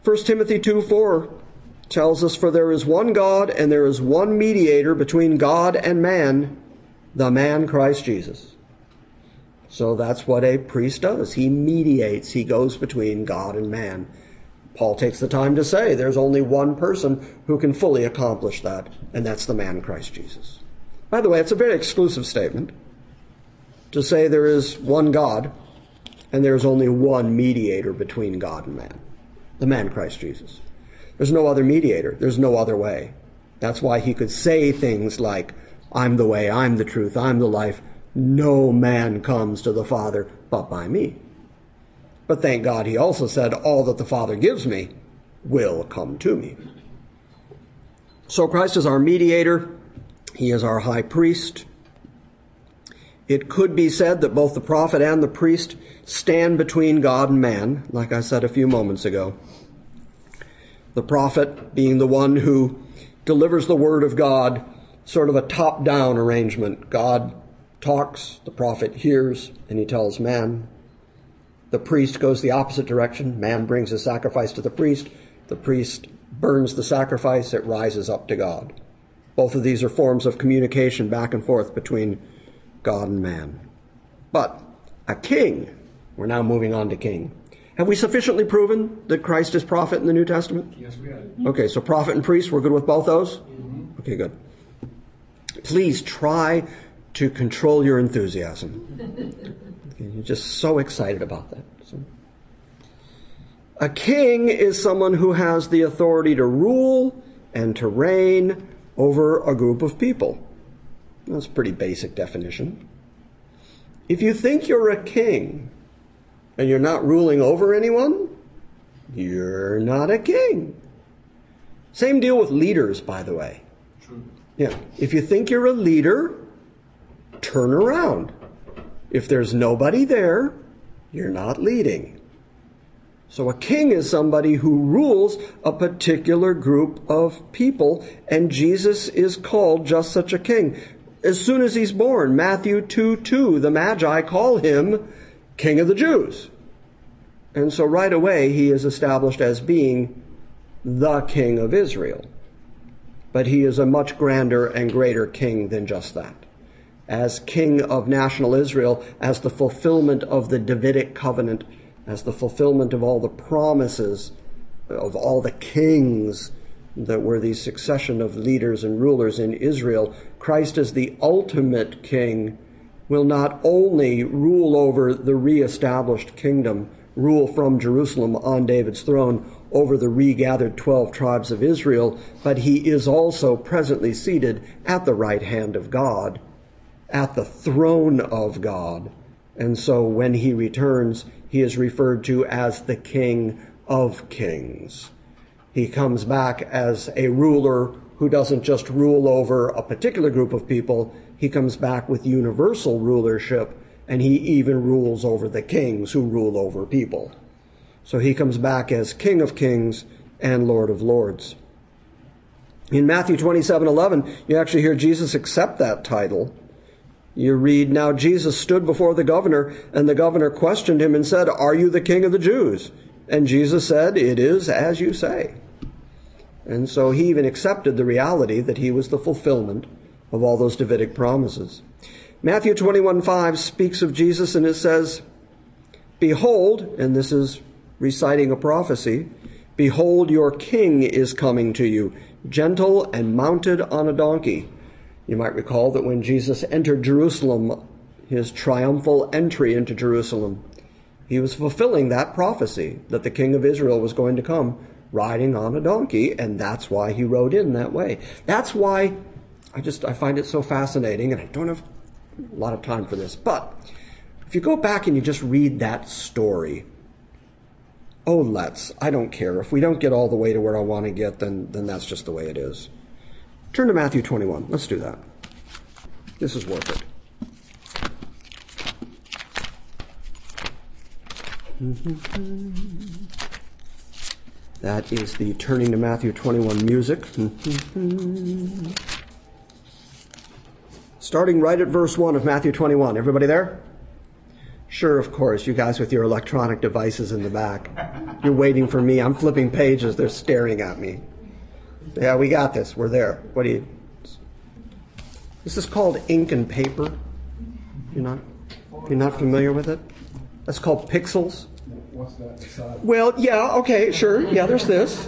First Timothy two four tells us, "For there is one God, and there is one mediator between God and man, the man Christ Jesus." So that's what a priest does. He mediates. He goes between God and man. Paul takes the time to say there's only one person who can fully accomplish that, and that's the man Christ Jesus. By the way, it's a very exclusive statement to say there is one God and there's only one mediator between God and man, the man Christ Jesus. There's no other mediator. There's no other way. That's why he could say things like, "I'm the way, I'm the truth, I'm the life. No man comes to the Father but by me." But thank God he also said, "All that the Father gives me will come to me." So Christ is our mediator. He is our high priest. It could be said that both the prophet and the priest stand between God and man, like I said a few moments ago. The prophet being the one who delivers the word of God, sort of a top-down arrangement. God talks, the prophet hears, and he tells man. The priest goes the opposite direction. Man brings his sacrifice to the priest. The priest burns the sacrifice. It rises up to God. Both of these are forms of communication back and forth between God and man. But a king, we're now moving on to king. Have we sufficiently proven that Christ is prophet in the New Testament? Yes, we have. Okay, so prophet and priest, we're good with both those? Mm-hmm. Okay, good. Please try to control your enthusiasm. Okay, you're just so excited about that. So. A king is someone who has the authority to rule and to reign over a group of people. That's a pretty basic definition. If you think you're a king and you're not ruling over anyone, you're not a king. Same deal with leaders, by the way. True. Yeah. If you think you're a leader, turn around. If there's nobody there, you're not leading. So a king is somebody who rules a particular group of people, and Jesus is called just such a king. As soon as he's born, Matthew two two, the Magi call him King of the Jews. And so right away he is established as being the King of Israel. But he is a much grander and greater king than just that. As King of national Israel, as the fulfillment of the Davidic covenant, as the fulfillment of all the promises of all the kings that were the succession of leaders and rulers in Israel, Christ as the ultimate king will not only rule over the reestablished kingdom, rule from Jerusalem on David's throne over the regathered twelve tribes of Israel, but he is also presently seated at the right hand of God, at the throne of God. And so when he returns, he is referred to as the King of Kings. He comes back as a ruler who doesn't just rule over a particular group of people. He comes back with universal rulership, and he even rules over the kings who rule over people. So he comes back as King of Kings and Lord of Lords. In Matthew twenty-seven eleven, you actually hear Jesus accept that title. You read, "Now Jesus stood before the governor, and the governor questioned him and said, 'Are you the King of the Jews?' And Jesus said, 'It is as you say.'" And so he even accepted the reality that he was the fulfillment of all those Davidic promises. Matthew twenty-one five speaks of Jesus, and it says, "Behold," and this is reciting a prophecy, "Behold, your king is coming to you, gentle and mounted on a donkey." You might recall that when Jesus entered Jerusalem, his triumphal entry into Jerusalem, he was fulfilling that prophecy that the King of Israel was going to come riding on a donkey, and that's why he rode in that way. That's why I just I find it so fascinating, and I don't have a lot of time for this, but if you go back and you just read that story, oh, let's, I don't care. If we don't get all the way to where I want to get, then, then that's just the way it is. Turn to Matthew twenty-one. Let's do that. This is worth it. That is the turning to Matthew twenty-one music. Starting right at verse one of Matthew twenty-one. Everybody there? Sure, of course. You guys with your electronic devices in the back. You're waiting for me. I'm flipping pages. They're staring at me. Yeah, we got this. We're there. What do you... This is called ink and paper. You're not, you're not familiar with it? That's called pixels. What's that beside? Well, yeah, okay, sure. Yeah, there's this.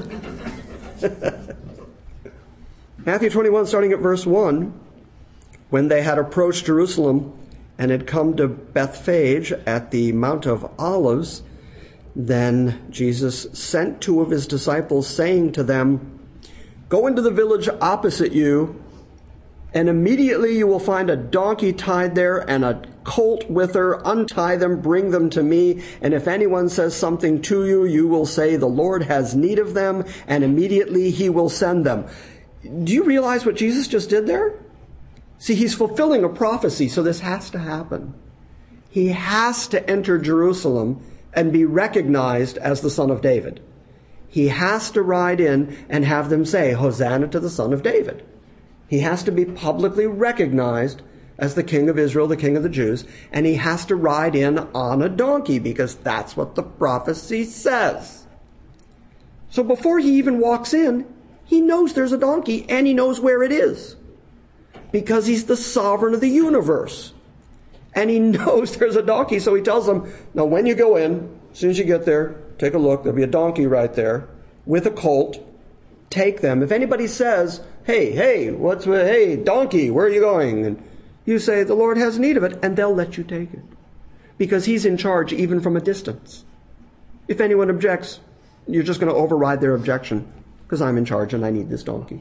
Matthew twenty-one, starting at verse one. When they had approached Jerusalem and had come to Bethphage at the Mount of Olives, then Jesus sent two of his disciples, saying to them, "Go into the village opposite you, and immediately you will find a donkey tied there and a colt with her. Untie them, bring them to me. And if anyone says something to you, you will say, 'The Lord has need of them,' and immediately he will send them." Do you realize what Jesus just did there? See, he's fulfilling a prophecy, so this has to happen. He has to enter Jerusalem and be recognized as the Son of David. He has to ride in and have them say, "Hosanna to the Son of David." He has to be publicly recognized as the King of Israel, the King of the Jews, and he has to ride in on a donkey because that's what the prophecy says. So before he even walks in, he knows there's a donkey and he knows where it is because he's the sovereign of the universe. And he knows there's a donkey, so he tells them, "Now when you go in, as soon as you get there, take a look. There'll be a donkey right there with a colt. Take them. If anybody says, 'Hey, hey, what's with, hey, donkey, where are you going?' And you say, 'The Lord has need of it,' and they'll let you take it. Because he's in charge even from a distance. If anyone objects, you're just going to override their objection because I'm in charge and I need this donkey."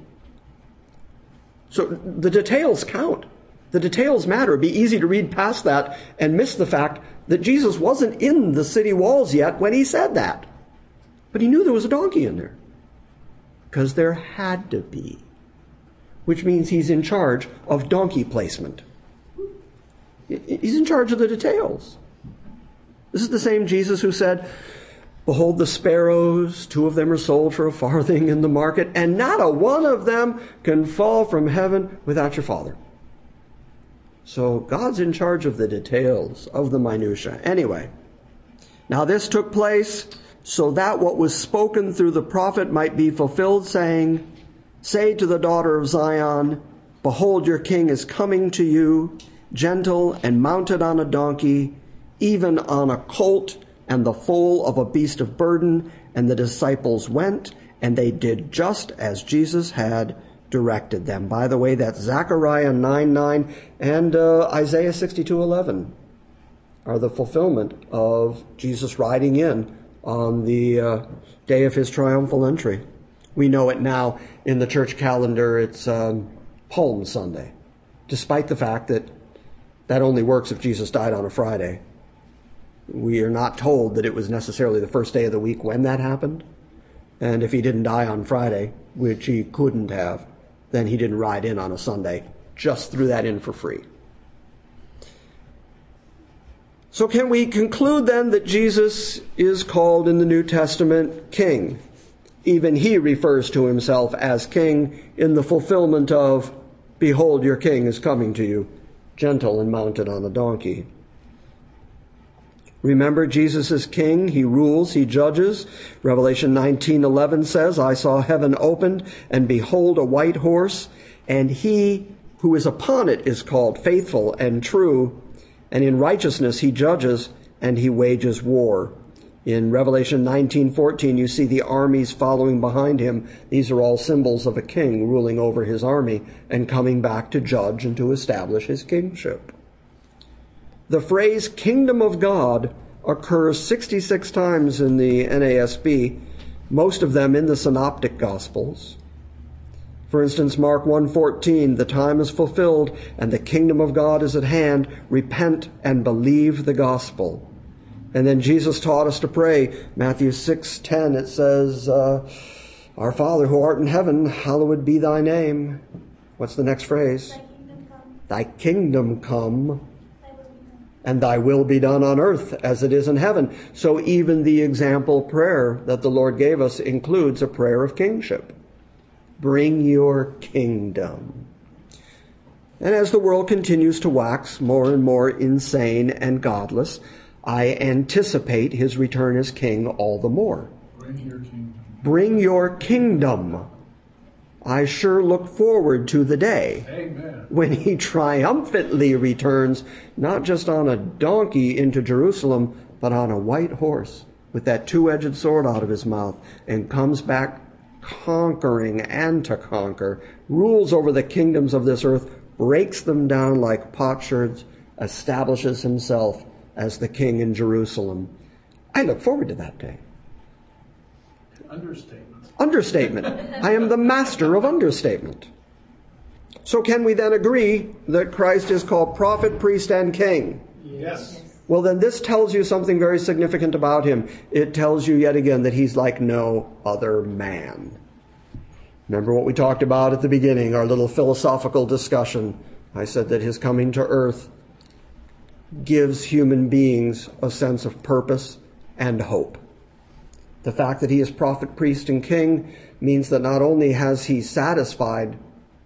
So the details count. The details matter. It'd be easy to read past that and miss the fact that Jesus wasn't in the city walls yet when he said that. But he knew there was a donkey in there. Because there had to be. Which means he's in charge of donkey placement. He's in charge of the details. This is the same Jesus who said, "Behold the sparrows, two of them are sold for a farthing in the market, and not a one of them can fall from heaven without your Father." So God's in charge of the details, of the minutia. Anyway, now this took place so that what was spoken through the prophet might be fulfilled, saying, "Say to the daughter of Zion, behold, your king is coming to you, gentle and mounted on a donkey, even on a colt, and the foal of a beast of burden." And the disciples went, and they did just as Jesus had directed them. By the way, that's Zechariah nine nine and uh, Isaiah sixty-two eleven are the fulfillment of Jesus riding in on the uh, day of his triumphal entry. We know it now in the church calendar. It's um, Palm Sunday, despite the fact that that only works if Jesus died on a Friday. We are not told that it was necessarily the first day of the week when that happened. And if he didn't die on Friday, which he couldn't have, then he didn't ride in on a Sunday. Just threw that in for free. So can we conclude then that Jesus is called in the New Testament King? Even he refers to himself as King in the fulfillment of, "Behold, your King is coming to you, gentle and mounted on a donkey." Remember, Jesus is king. He rules. He judges. Revelation nineteen eleven says, "I saw heaven opened, and behold, a white horse, and he who is upon it is called Faithful and True, and in righteousness he judges, and he wages war." In Revelation nineteen fourteen, you see the armies following behind him. These are all symbols of a king ruling over his army and coming back to judge and to establish his kingship. The phrase "kingdom of God" occurs sixty-six times in the N A S B, most of them in the Synoptic Gospels. For instance, Mark one fourteen, "The time is fulfilled and the kingdom of God is at hand. Repent and believe the gospel." And then Jesus taught us to pray. Matthew six ten, it says, uh, "Our Father who art in heaven, hallowed be thy name." What's the next phrase? Thy kingdom come. Thy kingdom come. Thy will be done. And thy will be done on earth as it is in heaven. So even the example prayer that the Lord gave us includes a prayer of kingship. Bring your kingdom. And as the world continues to wax more and more insane and godless, I anticipate his return as king all the more. Bring your kingdom. Bring your kingdom. I sure look forward to the day Amen. when he triumphantly returns, not just on a donkey into Jerusalem, but on a white horse with that two-edged sword out of his mouth, and comes back conquering and to conquer, rules over the kingdoms of this earth, breaks them down like potsherds, establishes himself as the king in Jerusalem. I look forward to that day. Understatement. Understatement. I am the master of understatement. So can we then agree that Christ is called prophet, priest, and king? Yes. Well, then this tells you something very significant about him. It tells you yet again that he's like no other man. Remember what we talked about at the beginning, our little philosophical discussion. I said that his coming to earth gives human beings a sense of purpose and hope. The fact that he is prophet, priest, and king means that not only has he satisfied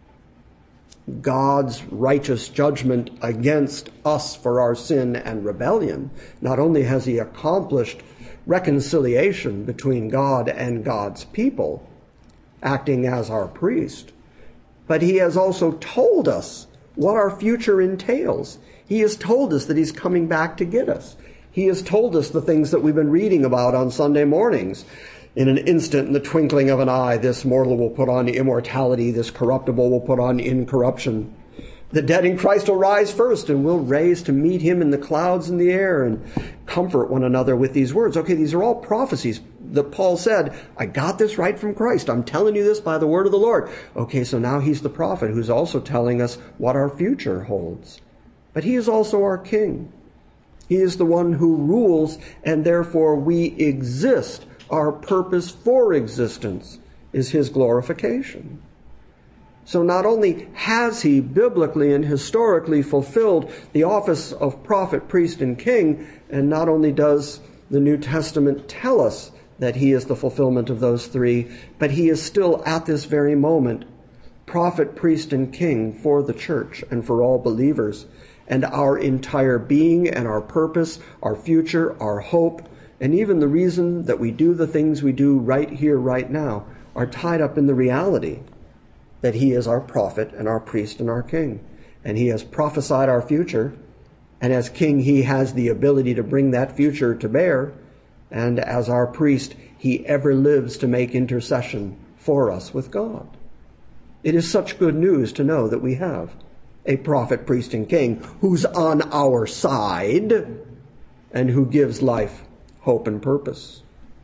God's righteous judgment against us for our sin and rebellion, not only has he accomplished reconciliation between God and God's people, acting as our priest, but he has also told us what our future entails. He has told us that he's coming back to get us. He has told us the things that we've been reading about on Sunday mornings. In an instant, in the twinkling of an eye, this mortal will put on immortality, this corruptible will put on incorruption. The dead in Christ will rise first, and we'll raise to meet him in the clouds in the air and comfort one another with these words. Okay, these are all prophecies that Paul said, I got this right from Christ. I'm telling you this by the word of the Lord. Okay, so now he's the prophet who's also telling us what our future holds. But he is also our king. He is the one who rules, and therefore we exist. Our purpose for existence is his glorification. So not only has he biblically and historically fulfilled the office of prophet, priest, and king, and not only does the New Testament tell us that he is the fulfillment of those three, but he is still at this very moment prophet, priest, and king for the church and for all believers. And our entire being and our purpose, our future, our hope, and even the reason that we do the things we do right here, right now, are tied up in the reality that he is our prophet and our priest and our king. And he has prophesied our future. And as king, he has the ability to bring that future to bear. And as our priest, he ever lives to make intercession for us with God. It is such good news to know that we have a prophet, priest, and king who's on our side and who gives life, hope, and purpose.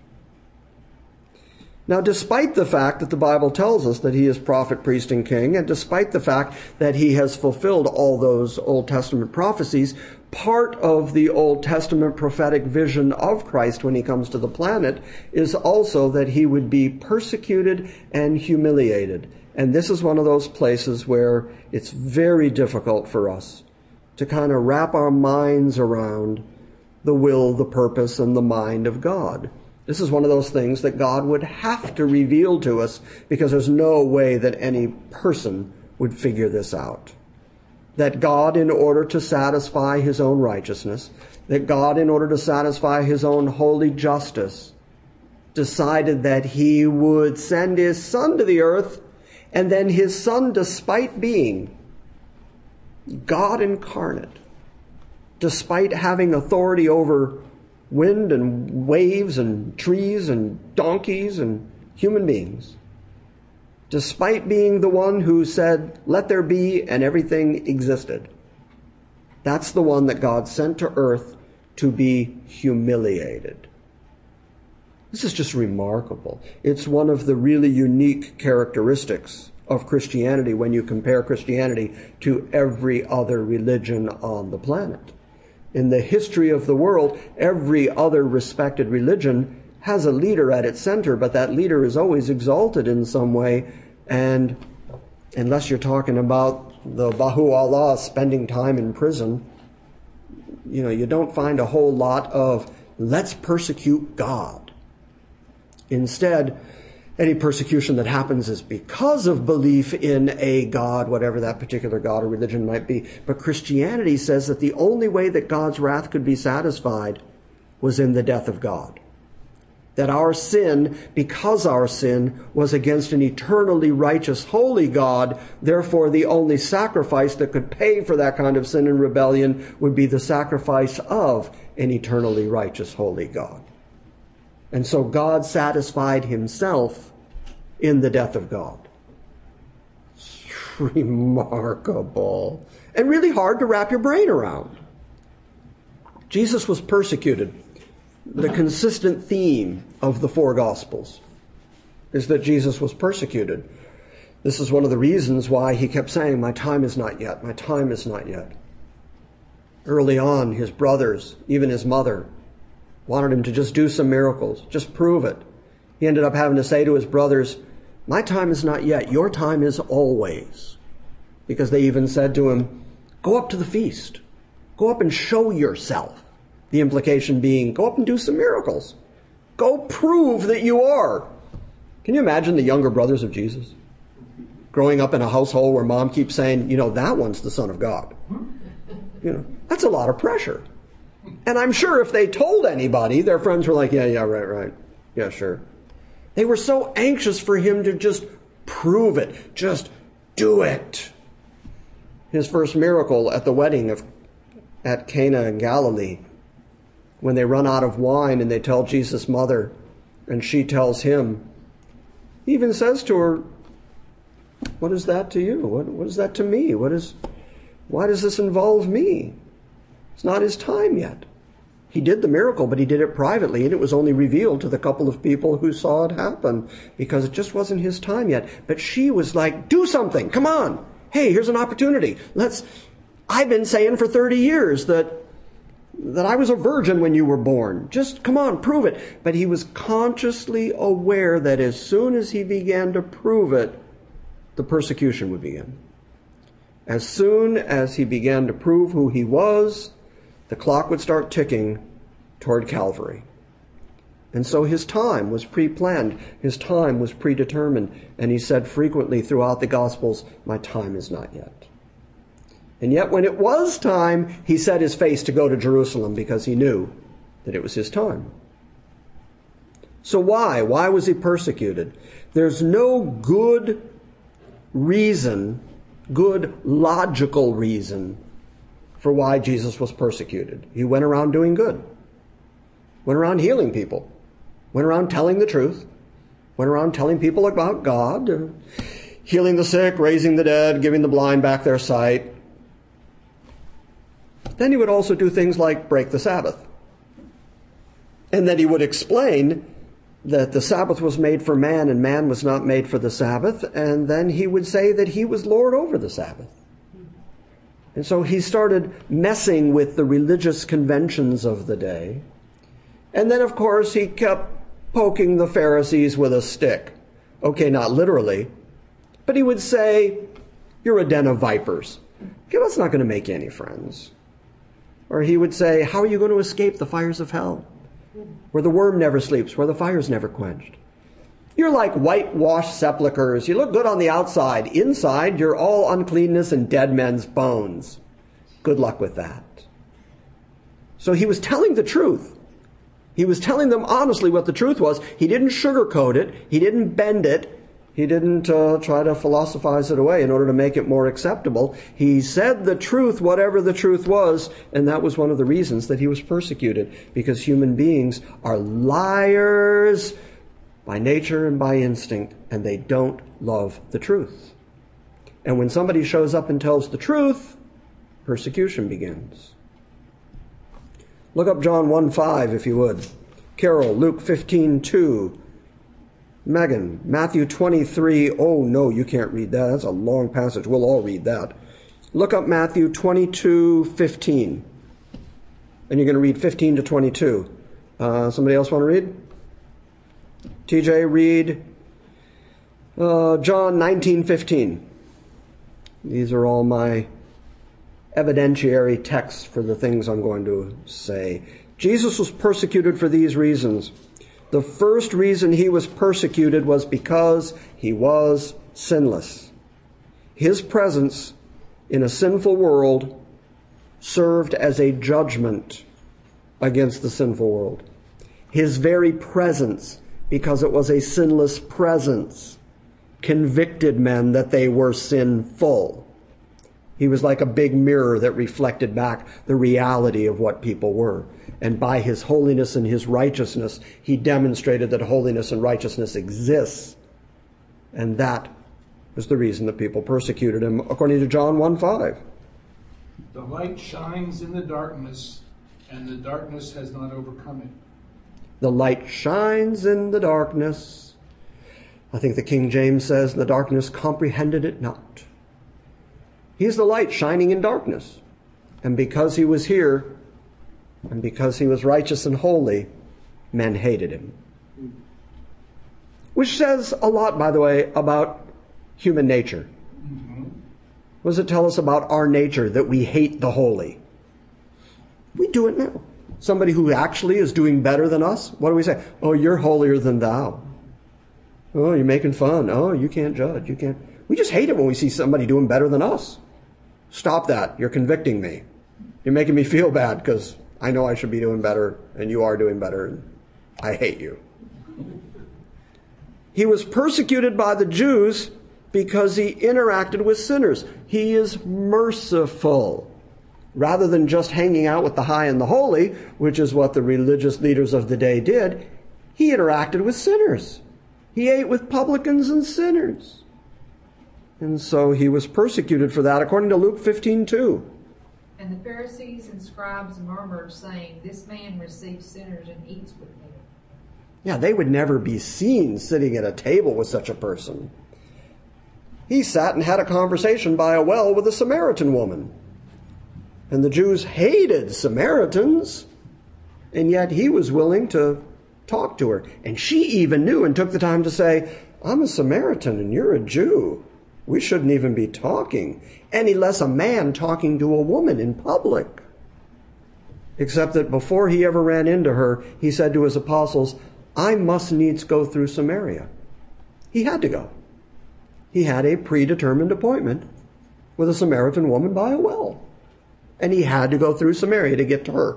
Now, despite the fact that the Bible tells us that he is prophet, priest, and king, and despite the fact that he has fulfilled all those Old Testament prophecies, part of the Old Testament prophetic vision of Christ when he comes to the planet is also that he would be persecuted and humiliated. And this is one of those places where it's very difficult for us to kind of wrap our minds around the will, the purpose, and the mind of God. This is one of those things that God would have to reveal to us because there's no way that any person would figure this out. That God, in order to satisfy his own righteousness, that God, in order to satisfy his own holy justice, decided that he would send his Son to the earth. And then his Son, despite being God incarnate, despite having authority over wind and waves and trees and donkeys and human beings, despite being the one who said, let there be, and everything existed, that's the one that God sent to earth to be humiliated. This is just remarkable. It's one of the really unique characteristics of Christianity when you compare Christianity to every other religion on the planet. In the history of the world, every other respected religion has a leader at its center, but that leader is always exalted in some way. And unless you're talking about the Baha'u'llah spending time in prison, you know, you don't find a whole lot of let's persecute God. Instead, any persecution that happens is because of belief in a God, whatever that particular God or religion might be. But Christianity says that the only way that God's wrath could be satisfied was in the death of God. That our sin, because our sin was against an eternally righteous, holy God, therefore the only sacrifice that could pay for that kind of sin and rebellion would be the sacrifice of an eternally righteous, holy God. And so God satisfied himself in the death of God. It's remarkable. And really hard to wrap your brain around. Jesus was persecuted. The consistent theme of the four Gospels is that Jesus was persecuted. This is one of the reasons why he kept saying, my time is not yet, my time is not yet. Early on, his brothers, even his mother, wanted him to just do some miracles, just prove it. He ended up having to say to his brothers, my time is not yet, your time is always. Because they even said to him, go up to the feast, go up and show yourself. The implication being, go up and do some miracles. Go prove that you are. Can you imagine the younger brothers of Jesus? Growing up in a household where mom keeps saying, you know, that one's the Son of God. You know, that's a lot of pressure. And I'm sure if they told anybody, their friends were like, yeah, yeah, right, right. Yeah, sure. They were so anxious for him to just prove it. Just do it. His first miracle at the wedding of at Cana in Galilee, when they run out of wine and they tell Jesus' mother, and she tells him, he even says to her, what is that to you? What, what is that to me? What is, why does this involve me? It's not his time yet. He did the miracle, but he did it privately, and it was only revealed to the couple of people who saw it happen, because it just wasn't his time yet. But she was like, do something, come on. Hey, here's an opportunity. Let's, I've been saying for thirty years that that I was a virgin when you were born. Just come on, prove it. But he was consciously aware that as soon as he began to prove it, the persecution would begin. As soon as he began to prove who he was, the clock would start ticking toward Calvary. And so his time was pre-planned. His time was predetermined. And he said frequently throughout the Gospels, my time is not yet. And yet when it was time, he set his face to go to Jerusalem because he knew that it was his time. So why? Why was he persecuted? There's no good reason, good logical reason for why Jesus was persecuted. He went around doing good. Went around healing people. Went around telling the truth. Went around telling people about God. Healing the sick, raising the dead, giving the blind back their sight. Then he would also do things like break the Sabbath. And then he would explain that the Sabbath was made for man and man was not made for the Sabbath. And then he would say that he was Lord over the Sabbath. And so he started messing with the religious conventions of the day. And then, of course, he kept poking the Pharisees with a stick. Okay, not literally. But he would say, you're a den of vipers. Okay, that's not going to make you any friends. Or he would say, how are you going to escape the fires of hell? Where the worm never sleeps, where the fire's never quenched. You're like whitewashed sepulchres. You look good on the outside. Inside, you're all uncleanness and dead men's bones. Good luck with that. So he was telling the truth. He was telling them honestly what the truth was. He didn't sugarcoat it. He didn't bend it. He didn't uh, try to philosophize it away in order to make it more acceptable. He said the truth, whatever the truth was, and that was one of the reasons that he was persecuted, because human beings are liars by nature and by instinct, and they don't love the truth. And when somebody shows up and tells the truth, persecution begins. Look up John one five, if you would. Carol, Luke fifteen two. Megan, Matthew twenty-three. Oh, no, you can't read that. That's a long passage. We'll all read that. Look up Matthew twenty-two fifteen. And you're going to read fifteen to twenty-two. Uh, somebody else want to read? T J, read uh, John nineteen fifteen. These are all my evidentiary texts for the things I'm going to say. Jesus was persecuted for these reasons. The first reason he was persecuted was because he was sinless. His presence in a sinful world served as a judgment against the sinful world. His very presence, because it was a sinless presence, convicted men that they were sinful. He was like a big mirror that reflected back the reality of what people were. And by his holiness and his righteousness, he demonstrated that holiness and righteousness exists. And that was the reason that people persecuted him, according to John one five. The light shines in the darkness, and the darkness has not overcome it. The light shines in the darkness. I think the King James says, the darkness comprehended it not. He's the light shining in darkness. And because he was here, and because he was righteous and holy, men hated him. Which says a lot, by the way, about human nature. Mm-hmm. What does it tell us about our nature, that we hate the holy? We do it now. Somebody who actually is doing better than us, what do we say? Oh, you're holier than thou. Oh, you're making fun. Oh, you can't judge. You can't. We just hate it when we see somebody doing better than us. Stop that. You're convicting me. You're making me feel bad because I know I should be doing better and you are doing better and I hate you. He was persecuted by the Jews because he interacted with sinners. He is merciful. Rather than just hanging out with the high and the holy, which is what the religious leaders of the day did, he interacted with sinners. He ate with publicans and sinners. And so he was persecuted for that, according to Luke fifteen two. And the Pharisees and scribes murmured, saying, this man receives sinners and eats with them. Yeah, they would never be seen sitting at a table with such a person. He sat and had a conversation by a well with a Samaritan woman. And the Jews hated Samaritans, and yet he was willing to talk to her. And she even knew and took the time to say, I'm a Samaritan and you're a Jew. We shouldn't even be talking, any less a man talking to a woman in public. Except that before he ever ran into her, he said to his apostles, I must needs go through Samaria. He had to go. He had a predetermined appointment with a Samaritan woman by a well. And he had to go through Samaria to get to her.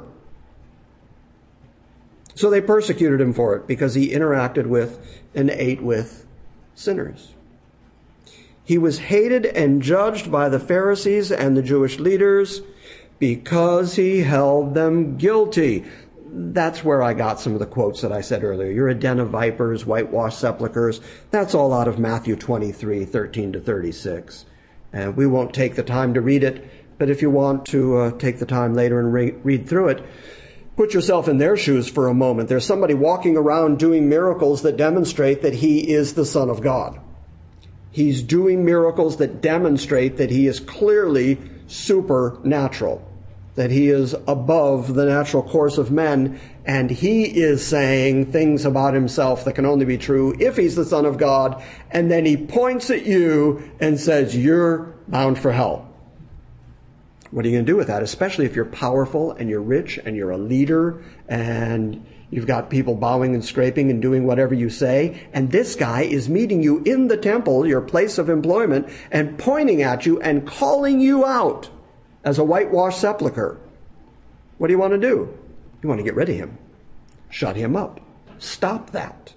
So they persecuted him for it because he interacted with and ate with sinners. He was hated and judged by the Pharisees and the Jewish leaders because he held them guilty. That's where I got some of the quotes that I said earlier. You're a den of vipers, whitewashed sepulchres. That's all out of Matthew twenty-three, thirteen to thirty-six. And we won't take the time to read it, but if you want to uh, take the time later and re- read through it, put yourself in their shoes for a moment. There's somebody walking around doing miracles that demonstrate that he is the Son of God. He's doing miracles that demonstrate that he is clearly supernatural, that he is above the natural course of men, and he is saying things about himself that can only be true if he's the Son of God, and then he points at you and says, you're bound for hell. What are you going to do with that? Especially if you're powerful and you're rich and you're a leader and you've got people bowing and scraping and doing whatever you say. And this guy is meeting you in the temple, your place of employment, and pointing at you and calling you out as a whitewashed sepulcher. What do you want to do? You want to get rid of him. Shut him up. Stop that.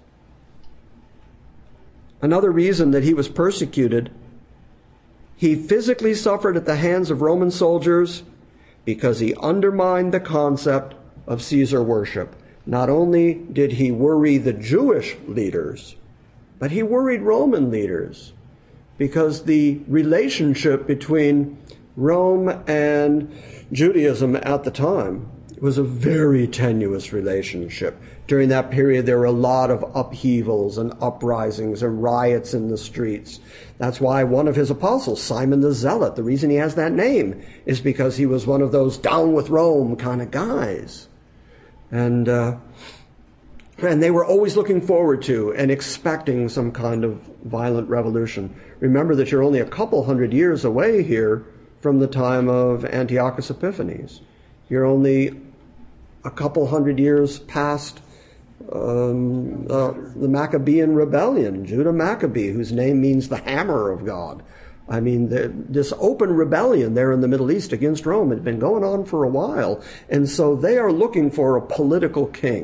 Another reason that he was persecuted, he physically suffered at the hands of Roman soldiers because he undermined the concept of Caesar worship. Not only did he worry the Jewish leaders, but he worried Roman leaders because the relationship between Rome and Judaism at the time was a very tenuous relationship. During that period, there were a lot of upheavals and uprisings and riots in the streets. That's why one of his apostles, Simon the Zealot, the reason he has that name is because he was one of those down with Rome kind of guys. And uh, and they were always looking forward to and expecting some kind of violent revolution. Remember that you're only a couple hundred years away here from the time of Antiochus Epiphanes. You're only a couple hundred years past um, uh, the Maccabean rebellion, Judah Maccabee, whose name means the hammer of God. I mean, the, this open rebellion there in the Middle East against Rome had been going on for a while. And so they are looking for a political king,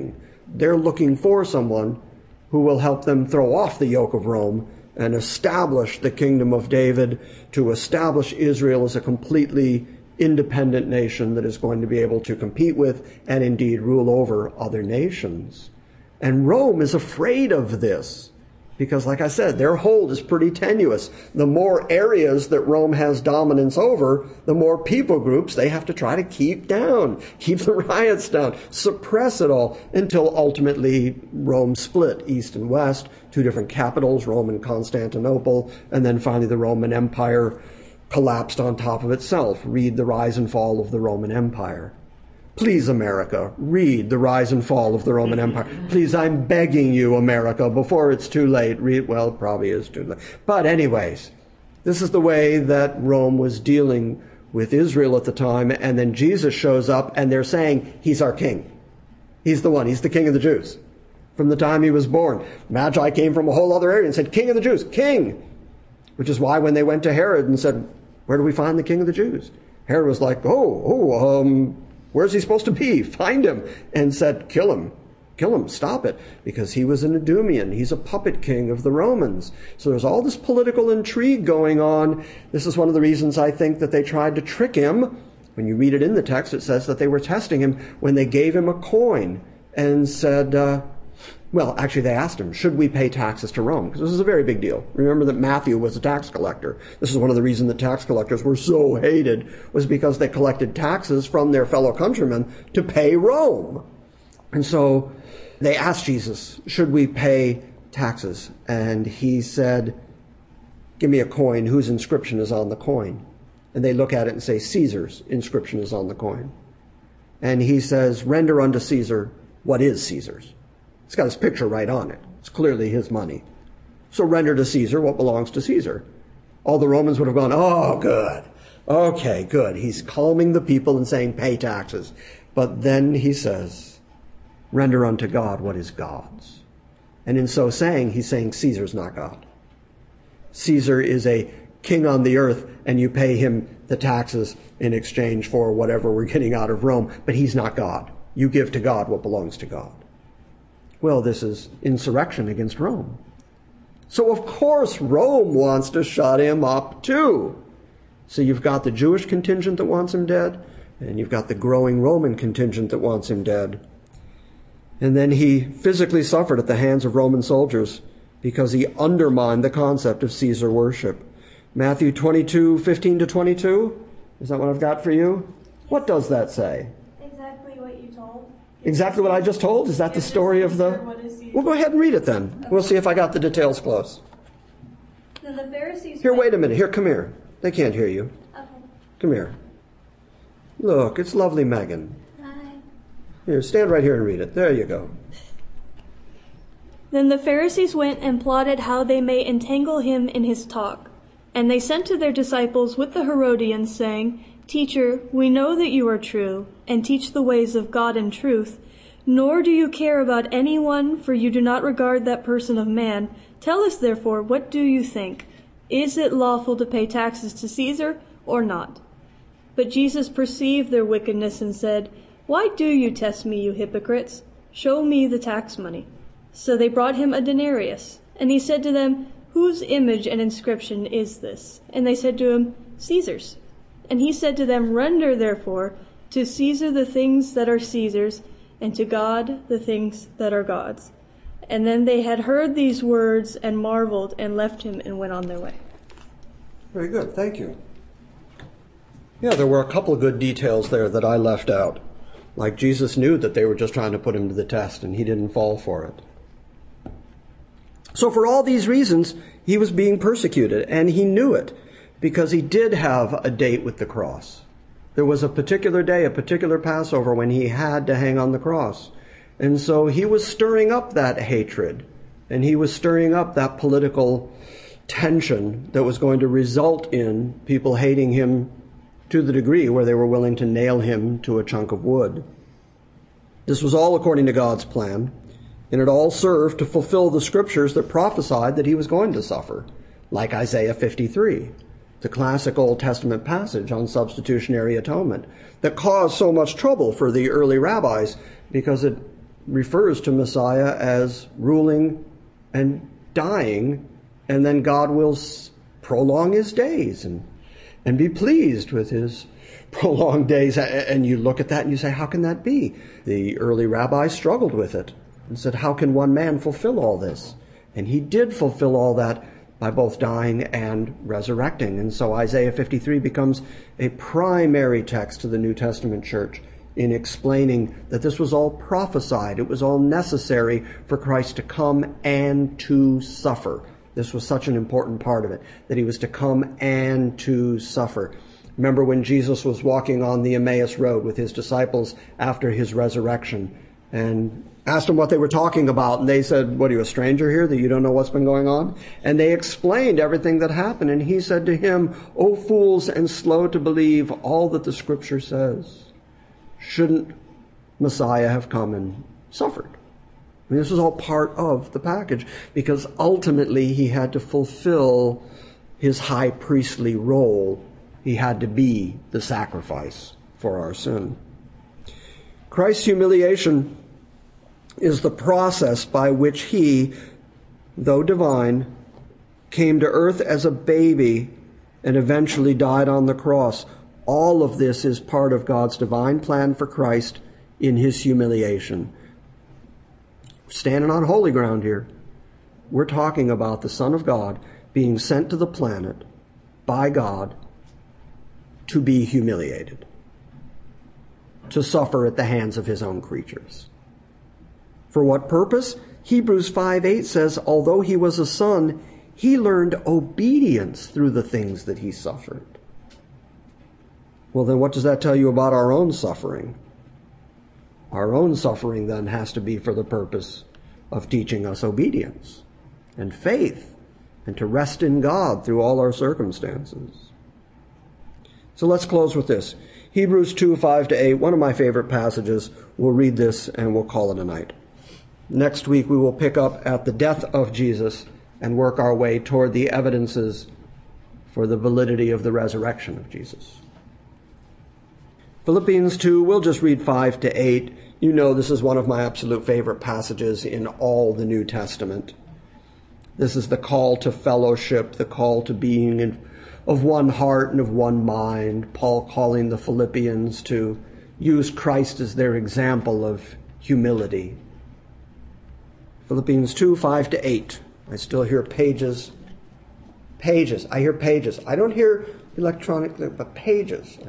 they're looking for someone who will help them throw off the yoke of Rome and establish the kingdom of David, to establish Israel as a completely independent nation that is going to be able to compete with and indeed rule over other nations. And Rome is afraid of this because, like I said, their hold is pretty tenuous. The more areas that Rome has dominance over, the more people groups they have to try to keep down, keep the riots down, suppress it all, until ultimately Rome split east and west, two different capitals, Rome and Constantinople, and then finally the Roman Empire collapsed on top of itself. Read the rise and fall of the Roman Empire. Please, America, read The Rise and Fall of the Roman Empire. Please, I'm begging you, America, before it's too late. Read, well, it probably is too late. But anyways, this is the way that Rome was dealing with Israel at the time. And then Jesus shows up and they're saying, he's our king. He's the one. He's the king of the Jews. From the time he was born. Magi came from a whole other area and said, King of the Jews, king. Which is why when they went to Herod and said, where do we find the king of the Jews? Herod was like, oh, oh, um... where's he supposed to be? Find him. And said, kill him. Kill him. Stop it. Because he was an Idumean. He's a puppet king of the Romans. So there's all this political intrigue going on. This is one of the reasons I think that they tried to trick him. When you read it in the text, it says that they were testing him when they gave him a coin and said, uh, well, actually they asked him, should we pay taxes to Rome? Because this is a very big deal. Remember that Matthew was a tax collector. This is one of the reasons that tax collectors were so hated, was because they collected taxes from their fellow countrymen to pay Rome. And so they asked Jesus, should we pay taxes? And he said, give me a coin whose inscription is on the coin. And they look at it and say, Caesar's inscription is on the coin. And he says, render unto Caesar what is Caesar's. It's got his picture right on it. It's clearly his money. So render to Caesar what belongs to Caesar. All the Romans would have gone, oh, good. Okay, good. He's calming the people and saying, pay taxes. But then he says, render unto God what is God's. And in so saying, he's saying Caesar's not God. Caesar is a king on the earth, and you pay him the taxes in exchange for whatever we're getting out of Rome. But he's not God. You give to God what belongs to God. Well, this is insurrection against Rome. So, of course, Rome wants to shut him up, too. So you've got the Jewish contingent that wants him dead, and you've got the growing Roman contingent that wants him dead. And then he physically suffered at the hands of Roman soldiers because he undermined the concept of Caesar worship. Matthew twenty-two, fifteen to twenty-two. Is that what I've got for you? What does that say? Exactly what you told. Exactly what I just told? Is that the story of the... Well, go ahead and read it then. Okay. We'll see if I got the details close. Then the Pharisees... Here, wait a minute. Here, come here. They can't hear you. Okay. Come here. Look, it's lovely Megan. Hi. Here, stand right here and read it. There you go. Then the Pharisees went and plotted how they may entangle him in his talk. And they sent to their disciples with the Herodians, saying, Teacher, we know that you are true, and teach the ways of God in truth, nor do you care about anyone, for you do not regard that person of man. Tell us, therefore, what do you think? Is it lawful to pay taxes to Caesar, or not? But Jesus perceived their wickedness and said, Why do you test me, you hypocrites? Show me the tax money. So they brought him a denarius, and he said to them, Whose image and inscription is this? And they said to him, Caesar's. And he said to them, Render therefore to Caesar the things that are Caesar's, and to God the things that are God's. And then they had heard these words and marveled and left him and went on their way. Very good, thank you. Yeah, there were a couple of good details there that I left out. Like Jesus knew that they were just trying to put him to the test, and he didn't fall for it. So for all these reasons, he was being persecuted, and he knew it, because he did have a date with the cross. There was a particular day, a particular Passover, when he had to hang on the cross. And so he was stirring up that hatred, and he was stirring up that political tension that was going to result in people hating him to the degree where they were willing to nail him to a chunk of wood. This was all according to God's plan, and it all served to fulfill the scriptures that prophesied that he was going to suffer, like Isaiah fifty-three. The classic Old Testament passage on substitutionary atonement that caused so much trouble for the early rabbis because it refers to Messiah as ruling and dying, and then God will prolong his days and, and be pleased with his prolonged days. And you look at that and you say, how can that be? The early rabbis struggled with it and said, how can one man fulfill all this? And he did fulfill all that by both dying and resurrecting. And so Isaiah fifty-three becomes a primary text to the New Testament church in explaining that this was all prophesied. It was all necessary for Christ to come and to suffer. This was such an important part of it, that he was to come and to suffer. Remember when Jesus was walking on the Emmaus Road with his disciples after his resurrection and asked them what they were talking about. And they said, what, are you a stranger here that you don't know what's been going on? And they explained everything that happened. And he said to him, O fools and slow to believe all that the scripture says. Shouldn't Messiah have come and suffered? I mean, this was all part of the package, because ultimately he had to fulfill his high priestly role. He had to be the sacrifice for our sin. Christ's humiliation is the process by which he, though divine, came to earth as a baby and eventually died on the cross. All of this is part of God's divine plan for Christ in his humiliation. We're standing on holy ground here. We're talking about the Son of God being sent to the planet by God to be humiliated, to suffer at the hands of his own creatures. For what purpose? Hebrews five eight says, although he was a son, he learned obedience through the things that he suffered. Well, then what does that tell you about our own suffering? Our own suffering then has to be for the purpose of teaching us obedience and faith and to rest in God through all our circumstances. So let's close with this. Hebrews two, five to eight, one of my favorite passages. We'll read this and we'll call it a night. Next week we will pick up at the death of Jesus and work our way toward the evidences for the validity of the resurrection of Jesus. Philippians two, we'll just read five to eight. You know this is one of my absolute favorite passages in all the New Testament. This is the call to fellowship, the call to being in, of one heart and of one mind. Paul calling the Philippians to use Christ as their example of humility. Philippians two, five to eight. I still hear pages. Pages. I hear pages. I don't hear electronic, but pages.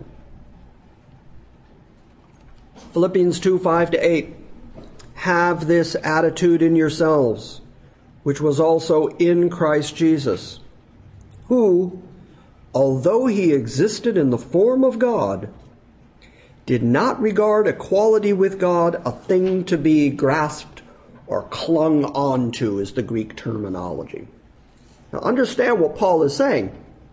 Philippians two, five to eight. Have this attitude in yourselves, which was also in Christ Jesus, who, although he existed in the form of God, did not regard equality with God a thing to be grasped or clung on to, is the Greek terminology. Now understand what Paul is saying.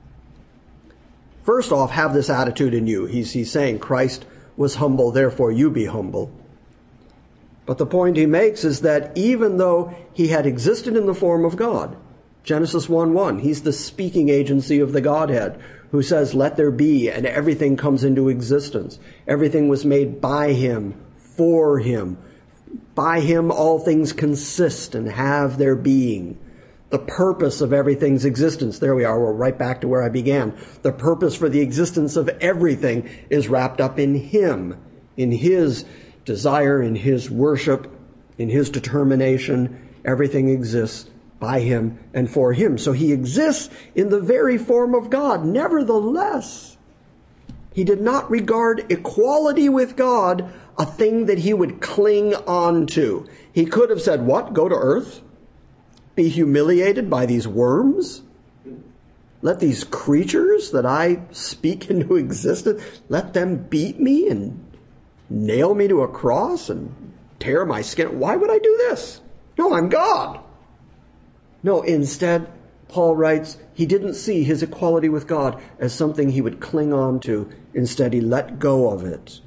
First off, have this attitude in you. He's, he's saying Christ was humble, therefore you be humble. But the point he makes is that even though he had existed in the form of God, Genesis one one, he's the speaking agency of the Godhead, who says, let there be, and everything comes into existence. Everything was made by him, for him. By him all things consist and have their being. The purpose of everything's existence, there we are, we're right back to where I began. The purpose for the existence of everything is wrapped up in him, in his desire, in his worship, in his determination. Everything exists by him and for him. So he exists in the very form of God. Nevertheless, he did not regard equality with God a thing that he would cling on to. He could have said, what? Go to earth? Be humiliated by these worms? Let these creatures that I speak into existence, let them beat me and nail me to a cross and tear my skin. Why would I do this? No, I'm God. No, instead, Paul writes, he didn't see his equality with God as something he would cling on to. Instead, he let go of it.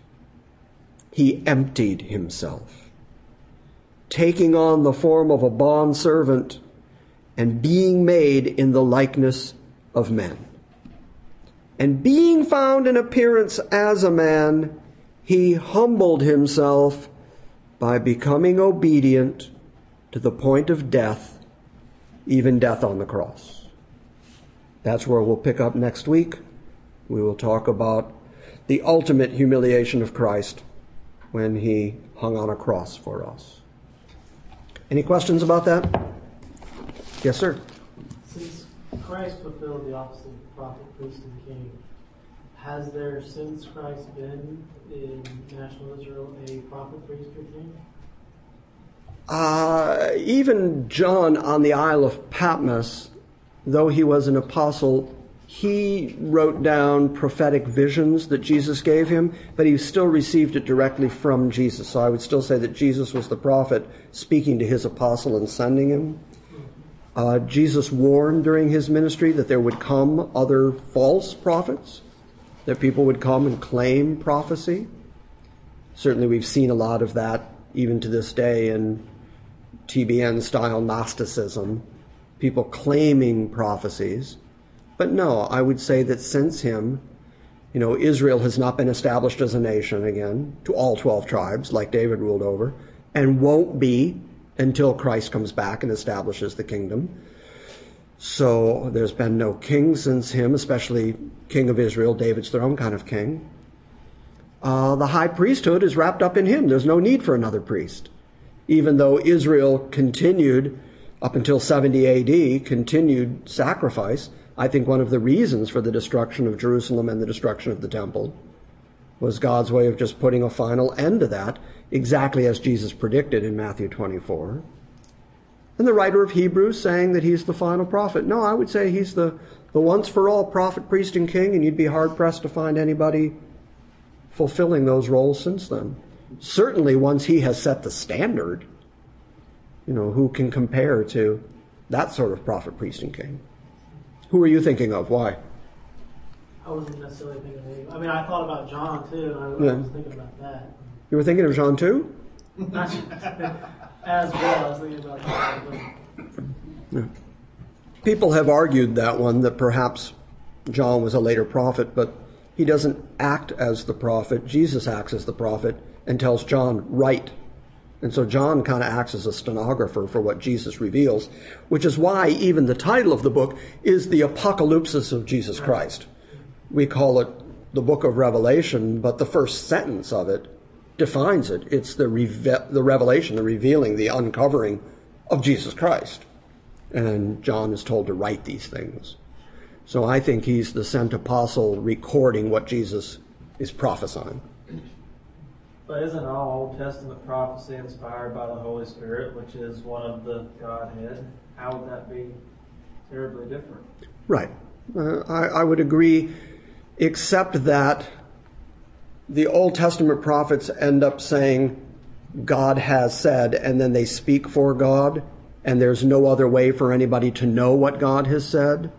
He emptied himself, taking on the form of a bondservant and being made in the likeness of men. And being found in appearance as a man, he humbled himself by becoming obedient to the point of death, even death on the cross. That's where we'll pick up next week. We will talk about the ultimate humiliation of Christ when he hung on a cross for us. Any questions about that? Yes, sir. Since Christ fulfilled the office of prophet, priest, and king, has there since Christ been in national Israel a prophet, priest, or king? Uh, even John on the Isle of Patmos, though he was an apostle, he wrote down prophetic visions that Jesus gave him, but he still received it directly from Jesus. So I would still say that Jesus was the prophet speaking to his apostle and sending him. Uh, Jesus warned during his ministry that there would come other false prophets, that people would come and claim prophecy. Certainly we've seen a lot of that even to this day in T B N-style Gnosticism, people claiming prophecies. But no, I would say that since him, you know, Israel has not been established as a nation again to all twelve tribes like David ruled over, and won't be until Christ comes back and establishes the kingdom. So there's been no king since him, especially king of Israel, David's throne kind of king. Uh, the high priesthood is wrapped up in him. There's no need for another priest. Even though Israel continued, up until seventy A D, continued sacrifice, I think one of the reasons for the destruction of Jerusalem and the destruction of the temple was God's way of just putting a final end to that, exactly as Jesus predicted in Matthew twenty-four. And the writer of Hebrews saying that he's the final prophet. No, I would say he's the, the once-for-all prophet, priest, and king, and you'd be hard-pressed to find anybody fulfilling those roles since then. Certainly once he has set the standard, you know, who can compare to that sort of prophet, priest, and king? Who are you thinking of? Why? I wasn't necessarily thinking of him. I mean, I thought about John, too, and I, Yeah. I was thinking about that. You were thinking of John too? Not as well, I was thinking about John. Yeah. People have argued that one, that perhaps John was a later prophet, but he doesn't act as the prophet. Jesus acts as the prophet and tells John, write. And so John kind of acts as a stenographer for what Jesus reveals, which is why even the title of the book is the Apocalypsis of Jesus Christ. We call it the book of Revelation, but the first sentence of it defines it. It's the, reve- the revelation, the revealing, the uncovering of Jesus Christ. And John is told to write these things. So I think he's the sent apostle recording what Jesus is prophesying. But isn't all Old Testament prophecy inspired by the Holy Spirit, which is one of the Godhead? How would that be terribly different? Right. Uh, I, I would agree, except that the Old Testament prophets end up saying, God has said, and then they speak for God, and there's no other way for anybody to know what God has said.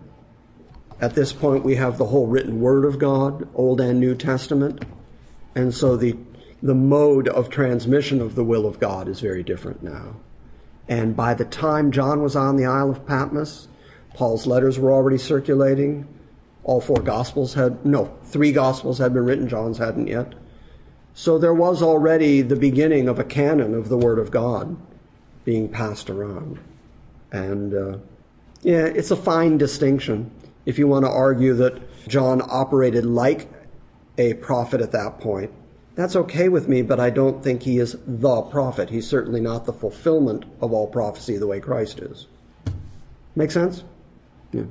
At this point, we have the whole written word of God, Old and New Testament, and so the the mode of transmission of the will of God is very different now. And by the time John was on the Isle of Patmos, Paul's letters were already circulating. All four Gospels had, no, three Gospels had been written, John's hadn't yet. So there was already the beginning of a canon of the Word of God being passed around. And uh, yeah, it's a fine distinction. If you want to argue that John operated like a prophet at that point, that's okay with me, but I don't think he is the prophet. He's certainly not the fulfillment of all prophecy the way Christ is. Make sense? Yeah.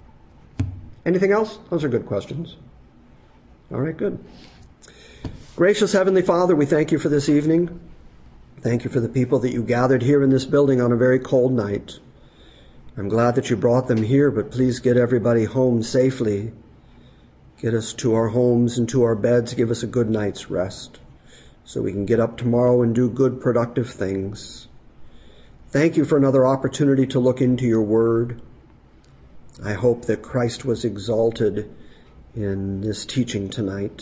Anything else? Those are good questions. All right, good. Gracious Heavenly Father, we thank you for this evening. Thank you for the people that you gathered here in this building on a very cold night. I'm glad that you brought them here, but please get everybody home safely. Get us to our homes and to our beds. Give us a good night's rest so we can get up tomorrow and do good, productive things. Thank you for another opportunity to look into your word. I hope that Christ was exalted in this teaching tonight.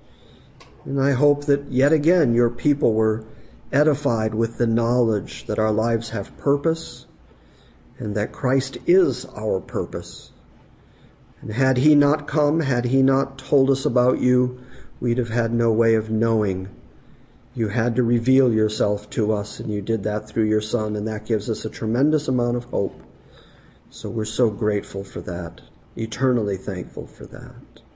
And I hope that yet again your people were edified with the knowledge that our lives have purpose and that Christ is our purpose. And had he not come, had he not told us about you, we'd have had no way of knowing You had to reveal yourself to us, and you did that through your Son, and that gives us a tremendous amount of hope. So we're so grateful for that, eternally thankful for that.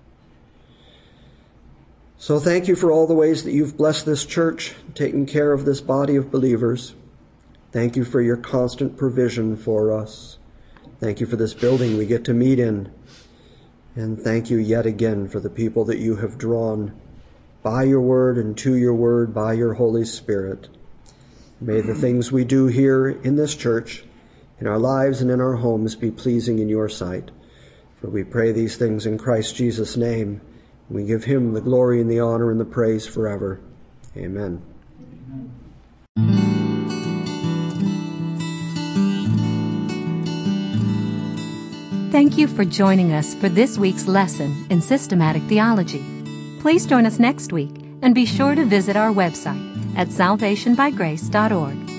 So thank you for all the ways that you've blessed this church, taken care of this body of believers. Thank you for your constant provision for us. Thank you for this building we get to meet in. And thank you yet again for the people that you have drawn by your word and to your word, by your Holy Spirit. May the things we do here in this church, in our lives and in our homes, be pleasing in your sight. For we pray these things in Christ Jesus' name. We give him the glory and the honor and the praise forever. Amen. Thank you for joining us for this week's lesson in Systematic Theology. Please join us next week and be sure to visit our website at salvation by grace dot org.